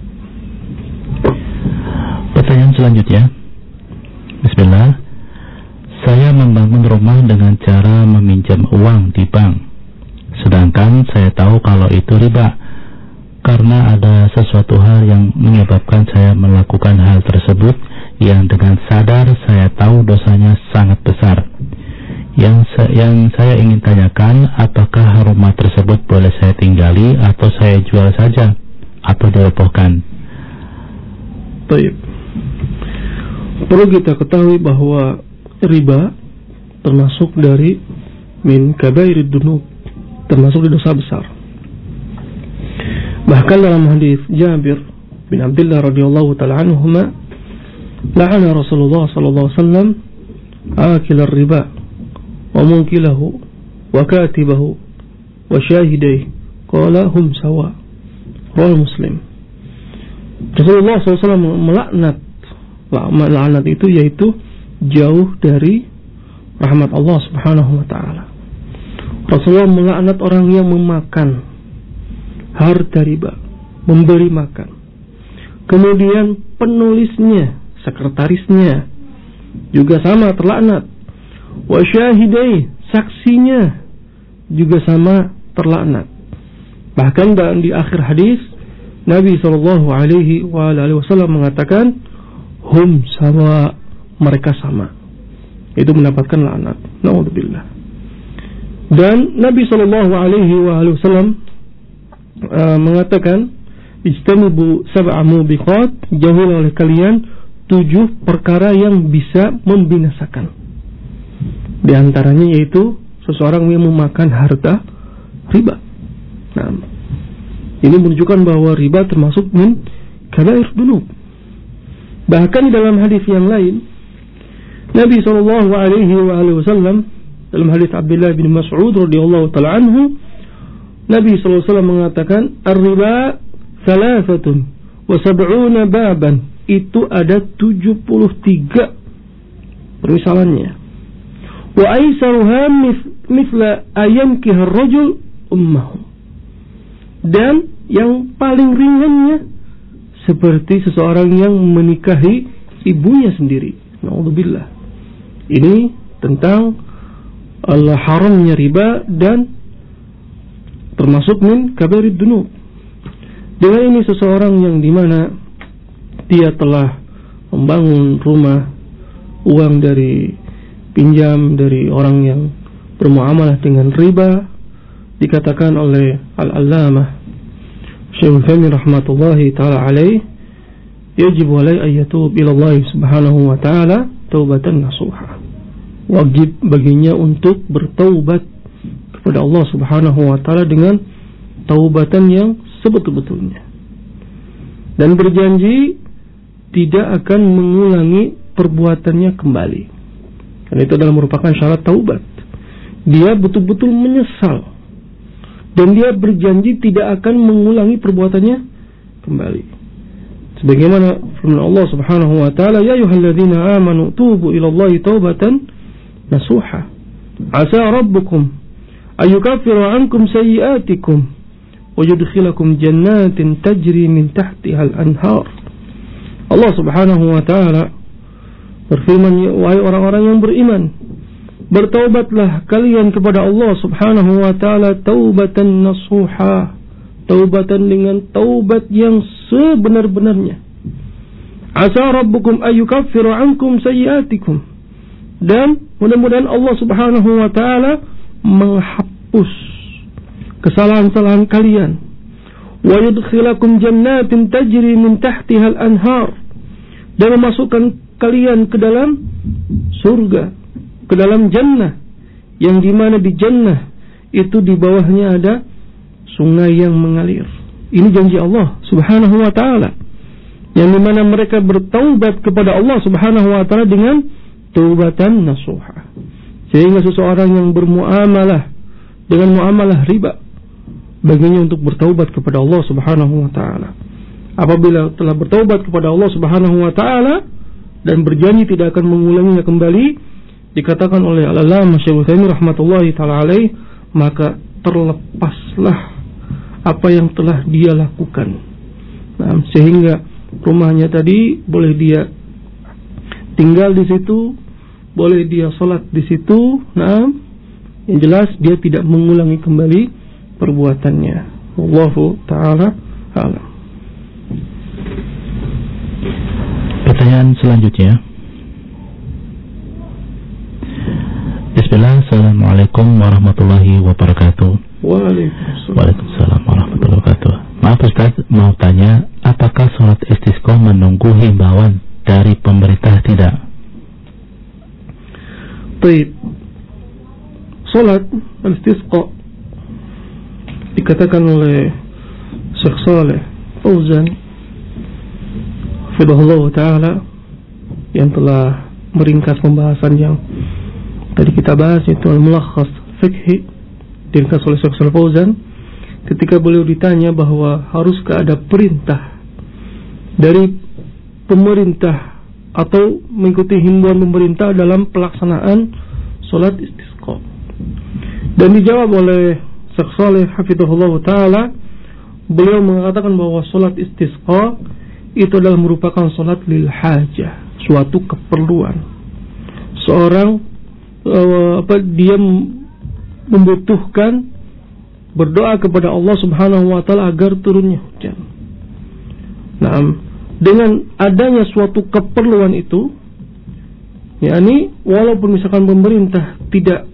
Pertanyaan selanjutnya. Bismillah. Saya membangun rumah dengan cara meminjam uang di bank. Sedangkan saya tahu kalau itu riba, karena ada sesuatu hal yang menyebabkan saya melakukan hal tersebut yang dengan sadar saya tahu dosanya sangat besar. Yang, se- yang saya ingin tanyakan, apakah rumah tersebut boleh saya tinggali atau saya jual saja atau dirobohkan? Baik. Perlu kita ketahui bahwa riba termasuk dari min kabairid dunub, termasuk di dosa besar. Bahkan dalam hadis Jabir bin Abdullah radhiyallahu taala anhuma, la'ana Rasulullah sallallahu alaihi wasallam akil riba wa munkilahu wa katibahu wa syahidai, qala hum sawa. Rawi Muslim. Rasulullah sallallahu alaihi wasallam melaknat, laknat itu yaitu jauh dari rahmat Allah Subhanahu wa taala. Rasulullah melaknat orang yang memakan harta riba, memberi makan. Kemudian penulisnya, sekretarisnya juga sama terlaknat. Wa syahidai, saksinya juga sama terlaknat. Bahkan dalam di akhir hadis Nabi sallallahu alaihi wasallam mengatakan hum sama, mereka sama. Itu mendapatkan laknat. Naudzubillah. Dan Nabi sallallahu alaihi wasallam uh, mengatakan ijtanibu sab'a mubiqat, jauhilah oleh kalian tujuh perkara yang bisa membinasakan. Di antaranya yaitu seseorang yang memakan harta riba. Nah, ini menunjukkan bahwa riba termasuk min kabair dunub. Bahkan dalam hadis yang lain, Nabi sallallahu alaihi wasallam dalam hadis Abdullah bin Mas'ud radhiyallahu taala anhu, Nabi sallallahu alaihi wasallam mengatakan, "Ar-riba thalathatun wa sab'una baban." Itu ada tujuh puluh tiga permisalannya. Wa aisaruha mithla ayankiha ar-rajul ummahu. Dan yang paling ringannya seperti seseorang yang menikahi ibunya sendiri. Naudzubillah. Ini tentang Allah haramnya riba dan termasuk min kabarid dunub. Dengan ini seseorang yang dimana dia telah membangun rumah, uang dari pinjam dari orang yang bermuamalah dengan riba, dikatakan oleh Al-Allamah Syekh Utsaimin rahmatullahi taala alaih, yajib alai ayyatub ila Allah subhanahu wa taala taubatan nasuha. Wajib baginya untuk bertaubat kepada Allah subhanahu wa taala dengan taubatan yang sebetul-betulnya, dan berjanji tidak akan mengulangi perbuatannya kembali. Dan itu adalah merupakan syarat taubat. Dia betul-betul menyesal dan dia berjanji tidak akan mengulangi perbuatannya kembali. Sebagaimana firman Allah Subhanahu wa taala, "Ya ayyuhalladzina amanu tubu ila Allahi taubatan nasuha." asa rabbukum ayukaffiru ankum sayyi'atikum wa yudkhilakum jannatin tajri min tahtiha al-anhar. Allah Subhanahu wa taala berfirman, wahai orang-orang yang beriman, bertaubatlah kalian kepada Allah Subhanahu wa taala taubatan nasuha, taubatan dengan taubat yang sebenar-benarnya. Asa rabbukum ayyukaffiru ankum sayyi'atikum, dan mudah-mudahan Allah Subhanahu wa taala menghapus kesalahan-kesalahan kalian. Wa yudkhilakum jannatin tajri min tahtiha al-anhar, dan memasukkan kalian ke dalam surga, ke dalam jannah, yang dimana di jannah itu di bawahnya ada sungai yang mengalir. Ini janji Allah Subhanahu wa taala, yang dimana mereka bertaubat kepada Allah Subhanahu wa taala dengan taubatan nasuha. Sehingga seseorang yang bermuamalah dengan muamalah riba, baginya untuk bertaubat kepada Allah Subhanahu wa taala. Apabila telah bertaubat kepada Allah Subhanahu wa taala dan berjanji tidak akan mengulanginya kembali, dikatakan oleh Al-Allamah Syekh Utsaimin rahmatullahi taala alaih, maka terlepaslah apa yang telah dia lakukan. Nah, sehingga rumahnya tadi boleh dia tinggal di situ, boleh dia sholat di situ. Nah, yang jelas dia tidak mengulangi kembali perbuatannya. Wallahu taala a'lam. Pertanyaan selanjutnya. Bismillah, assalamualaikum warahmatullahi wabarakatuh. Waalaikumsalam. Waalaikumsalam warahmatullahi wabarakatuh. Maaf Ustaz, mau tanya, apakah sholat istisqa menunggu himbauan dari pemerintah tidak? Baik. Sholat istisqa dikatakan oleh Syekh Saleh Fauzan hafizahullah taala, yang telah meringkas pembahasan yang tadi kita bahas, itu al-mulakhas fiqhi, diringkas oleh Syekh Saleh Fauzan, ketika beliau ditanya bahwa haruskah ada perintah dari pemerintah atau mengikuti himbauan pemerintah dalam pelaksanaan sholat istisqa. Dan dijawab oleh Syekh Saleh hafizahullah taala, beliau mengatakan bahwa sholat istisqa itu adalah merupakan sholat lil hajah, suatu keperluan. Seorang uh, apa dia membutuhkan berdoa kepada Allah Subhanahu wa taala agar turunnya hujan. Nah, dengan adanya suatu keperluan itu, yakni walaupun misalkan pemerintah tidak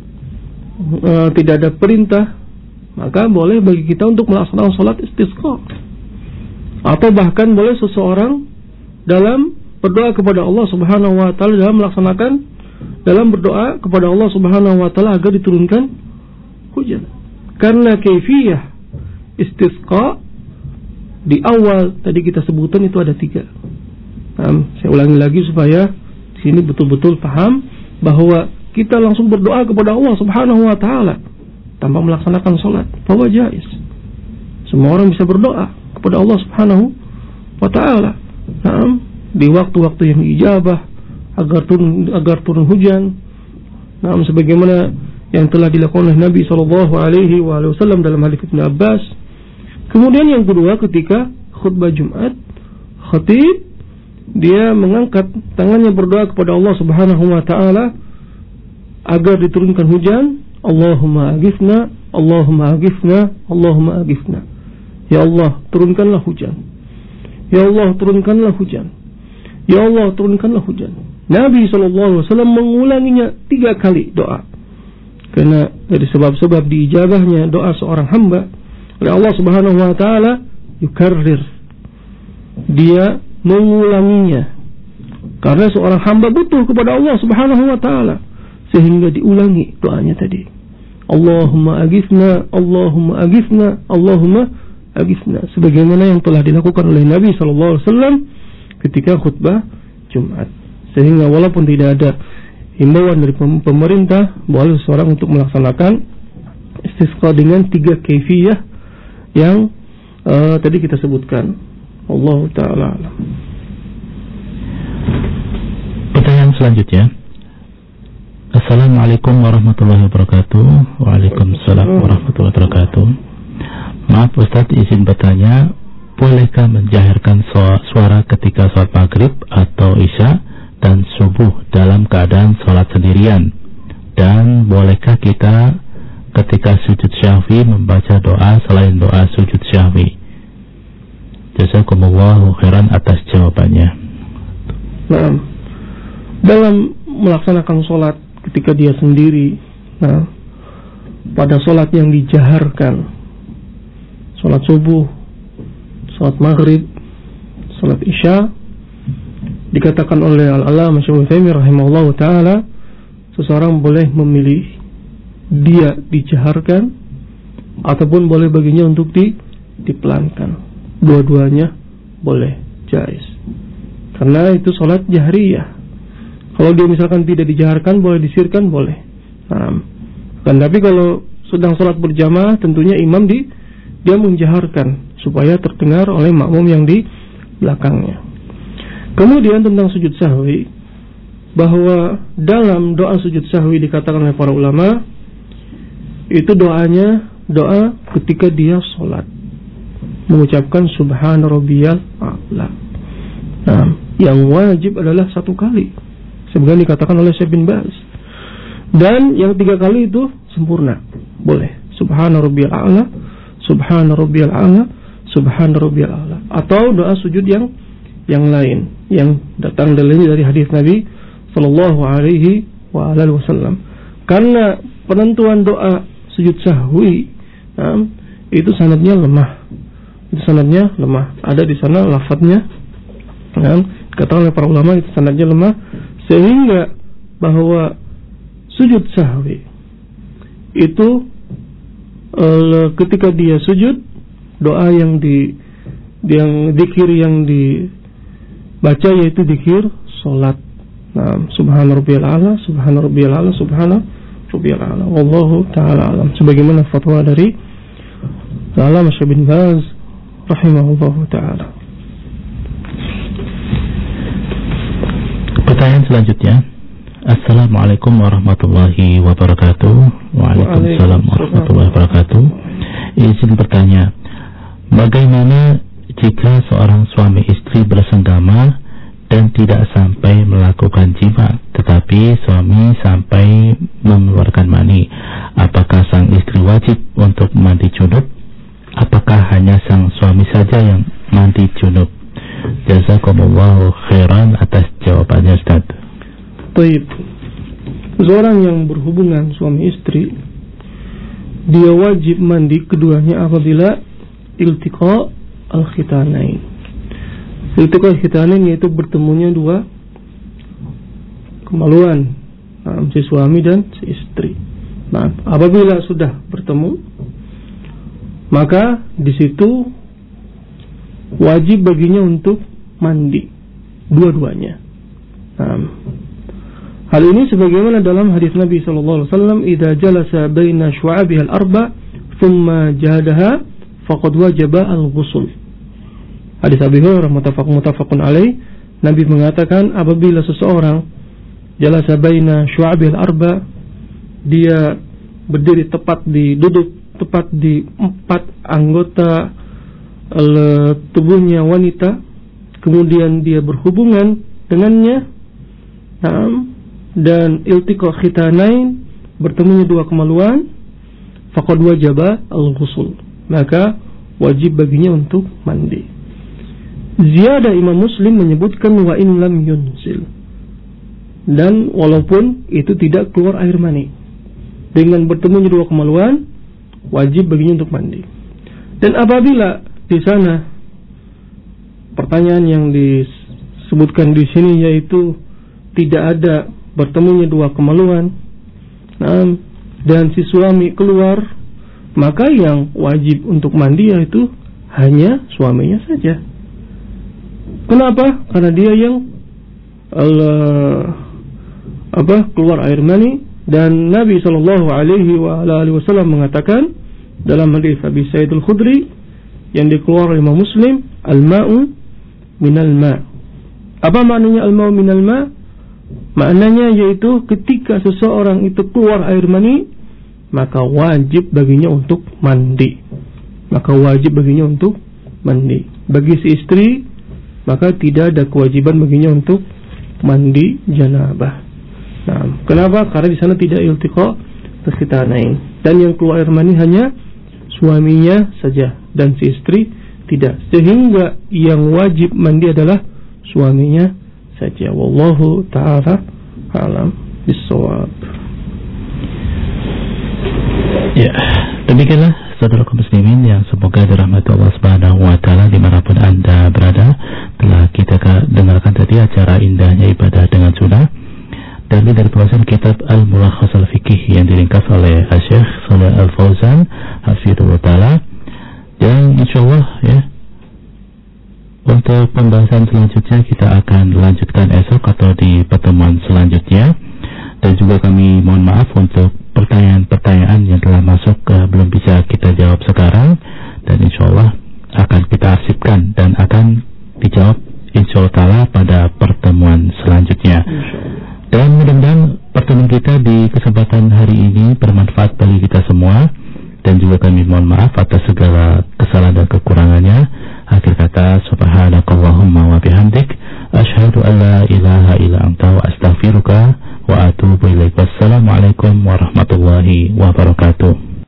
uh, tidak ada perintah, maka boleh bagi kita untuk melaksanakan sholat istisqa. Atau bahkan boleh seseorang dalam berdoa kepada Allah Subhanahu wa taala, dalam melaksanakan dalam berdoa kepada Allah Subhanahu wa taala agar diturunkan hujan. Karena kaifiyah istisqa di awal tadi kita sebutkan itu ada tiga. Nah, saya ulangi lagi supaya di sini betul-betul paham bahwa kita langsung berdoa kepada Allah Subhanahu wa taala tanpa melaksanakan sholat, bahwa jaiz. Semua orang bisa berdoa kepada Allah Subhanahu wa taala. Nah, di waktu-waktu yang ijabah agar turun agar turun hujan. Nah, sebagaimana yang telah dilakukan oleh Nabi sallallahu alaihi wasallam dalam hadis Ibnu Abbas. Kemudian yang kedua, ketika khutbah Jumat, khatib dia mengangkat tangannya berdoa kepada Allah Subhanahu wa taala agar diturunkan hujan. Allahumma aghithna, Allahumma aghithna, Allahumma aghithna. Ya Allah, turunkanlah hujan. Ya Allah, turunkanlah hujan. Ya Allah, turunkanlah hujan. Nabi sallallahu alaihi wasallam mengulanginya tiga kali doa. Karena dari sebab-sebab diijabahnya doa seorang hamba oleh Allah Subhanahu wa taala, yukarrir. Dia mengulanginya. Karena seorang hamba butuh kepada Allah Subhanahu wa taala, sehingga diulangi doanya tadi. Allahumma aghithna, Allahumma aghithna, Allahumma aghithna, sebagaimana yang telah dilakukan oleh Nabi sallallahu alaihi wasallam ketika khutbah Jumat. Sehingga walaupun tidak ada himbauan dari pemerintah, boleh seorang untuk melaksanakan istisqa dengan tiga kaifiyah yang uh, tadi kita sebutkan. Allah taala alam. Pertanyaan selanjutnya. Assalamualaikum warahmatullahi wabarakatuh. Waalaikumsalam warahmatullahi wabarakatuh. Maaf Ustaz, izin bertanya, bolehkah menjahirkan suara ketika sholat maghrib atau isya dan subuh dalam keadaan sholat sendirian? Dan bolehkah kita ketika sujud syahwi membaca doa selain doa sujud syahwi? Jazakumullahu khairan atas jawabannya. Nah, dalam melaksanakan sholat ketika dia sendiri, nah, pada sholat yang dijaharkan, sholat subuh, sholat maghrib, sholat isya, dikatakan oleh Al-Allamah Syaikhul Utsaimin rahimahullah ta'ala, seseorang boleh memilih dia dijaharkan ataupun boleh baginya untuk di, dipelankan. Dua-duanya boleh, jais. Karena itu sholat jahriyah. Kalau dia misalkan tidak dijaharkan, boleh disirkan, boleh. Nah, kan tapi kalau sedang sholat berjamaah, tentunya imam di dia menjaharkan supaya terdengar oleh makmum yang di belakangnya. Kemudian tentang sujud sahwi, bahwa dalam doa sujud sahwi dikatakan oleh para ulama, itu doanya doa ketika dia sholat, mengucapkan subhana rabbiyal a'la. Nah, yang wajib adalah satu kali, sebagaimana dikatakan oleh Syekh bin Baz. Dan yang tiga kali itu sempurna, boleh. Subhana rabbiyal a'la, subhana rabbiyal a'la, subhana rabbiyal a'la. Atau doa sujud yang yang lain yang datang dari hadis Nabi sallallahu alaihi wa alihi wasallam. Karena penentuan doa sujud sahwi, nah, itu sanadnya lemah. Itu sanadnya lemah. Ada di sana lafadznya, nah, dikatakan oleh para ulama itu sanadnya lemah, sehingga bahwa sujud sahwi itu e, ketika dia sujud, doa yang di yang zikir yang dibaca yaitu zikir salat. Nah, subhana rabbiyal a'la, subhana rabbiyal a'la, subhana rabbiyal a'la. Wallahu taala alam. Sebagaimana fatwa dari Al-Allamah Syekh bin Baz rahimahullahu taala. Pertanyaan selanjutnya. Assalamualaikum warahmatullahi wabarakatuh. Waalaikumsalam warahmatullahi wabarakatuh. Izin bertanya, bagaimana jika seorang suami istri bersenggama dan tidak sampai melakukan jima, tetapi suami sampai mengeluarkan mani? Apakah sang istri wajib untuk mandi junub? Apakah hanya sang suami saja yang mandi junub? Jazakumullahu khairan atas jawabannya Ustaz. Baik. Seorang yang berhubungan suami istri, dia wajib mandi keduanya apabila iltiqa al-khitanain. Iltiqa al-khitanain yaitu bertemunya dua kemaluan, nah, si suami dan si istri. Nah, apabila sudah bertemu, maka di situ wajib baginya untuk mandi dua-duanya. Nah, hal ini sebagaimana dalam hadis Nabi sallallahu alaihi wasallam, "Idza jalasa baina syu'abiha al-arba, thumma jahadaha, faqad wajaba al-ghusl." Hadis Abi Hurairah muttafaqun muttafaqun alaih, Nabi mengatakan apabila seseorang jalasa baina syu'abiha al-arba, dia berdiri tepat di duduk tepat di empat anggota tubuhnya wanita, kemudian dia berhubungan dengannya, nah, dan iltiqa khitanain, bertemunya dua kemaluan, faqad wajaba al-ghusl, maka wajib baginya untuk mandi. Ziyadah Imam Muslim menyebutkan wa in lam yunzil, dan walaupun itu tidak keluar air mani, dengan bertemunya dua kemaluan wajib baginya untuk mandi. Dan apabila di sana pertanyaan yang disebutkan di sini yaitu tidak ada bertemunya dua kemaluan, nah, dan si suami keluar, maka yang wajib untuk mandi yaitu hanya suaminya saja. Kenapa? Karena dia yang Allah, apa keluar air mani, dan Nabi sallallahu alaihi wasallam mengatakan dalam hadis Abi Sa'id Al-Khudri yang dikeluarkan oleh Imam Muslim, al-ma'u minal ma'. Apa maknanya al-ma'u minal ma'? Maknanya yaitu ketika seseorang itu keluar air mani, maka wajib baginya untuk mandi. Maka wajib baginya untuk mandi. Bagi si istri, maka tidak ada kewajiban baginya untuk mandi janabah. Nah, kenapa? Karena di sana tidak iltiqa berkhitanain. Dan yang keluar air mani hanya suaminya saja dan si istri tidak. Sehingga yang wajib mandi adalah suaminya saja. Wallahu ta'ala alam bissawab. Ya, demikianlah saudara kaum muslimin yang semoga dirahmati Allah Subhanahu wa taala dimanapun Anda berada. Telah kita dengarkan tadi acara indahnya ibadah dengan sunnah dari dari pembahasan kitab Al-Mulakhas Al-Fiqih yang diringkas oleh Syekh Shalih Al-Fauzan hafizahullah taala. Dan insyaallah ya, untuk pembahasan selanjutnya kita akan lanjutkan esok atau di pertemuan selanjutnya. Dan juga kami mohon maaf untuk pertanyaan-pertanyaan yang telah masuk uh, belum bisa kita jawab sekarang. Dan insyaallah akan kita arsipkan dan akan dijawab insyaallah ta'ala pada pertemuan selanjutnya. Dan mudah-mudahan pertemuan kita di kesempatan hari ini bermanfaat bagi kita semua. Dan juga kami mohon maaf atas segala kesalahan dan kekurangannya. Akhir kata, subhanakallahumma wa bihamdik, asyhadu an la ilaha illa anta wa astaghfiruka wa atubu ilaik. Wassalamualaikum warahmatullahi wabarakatuh.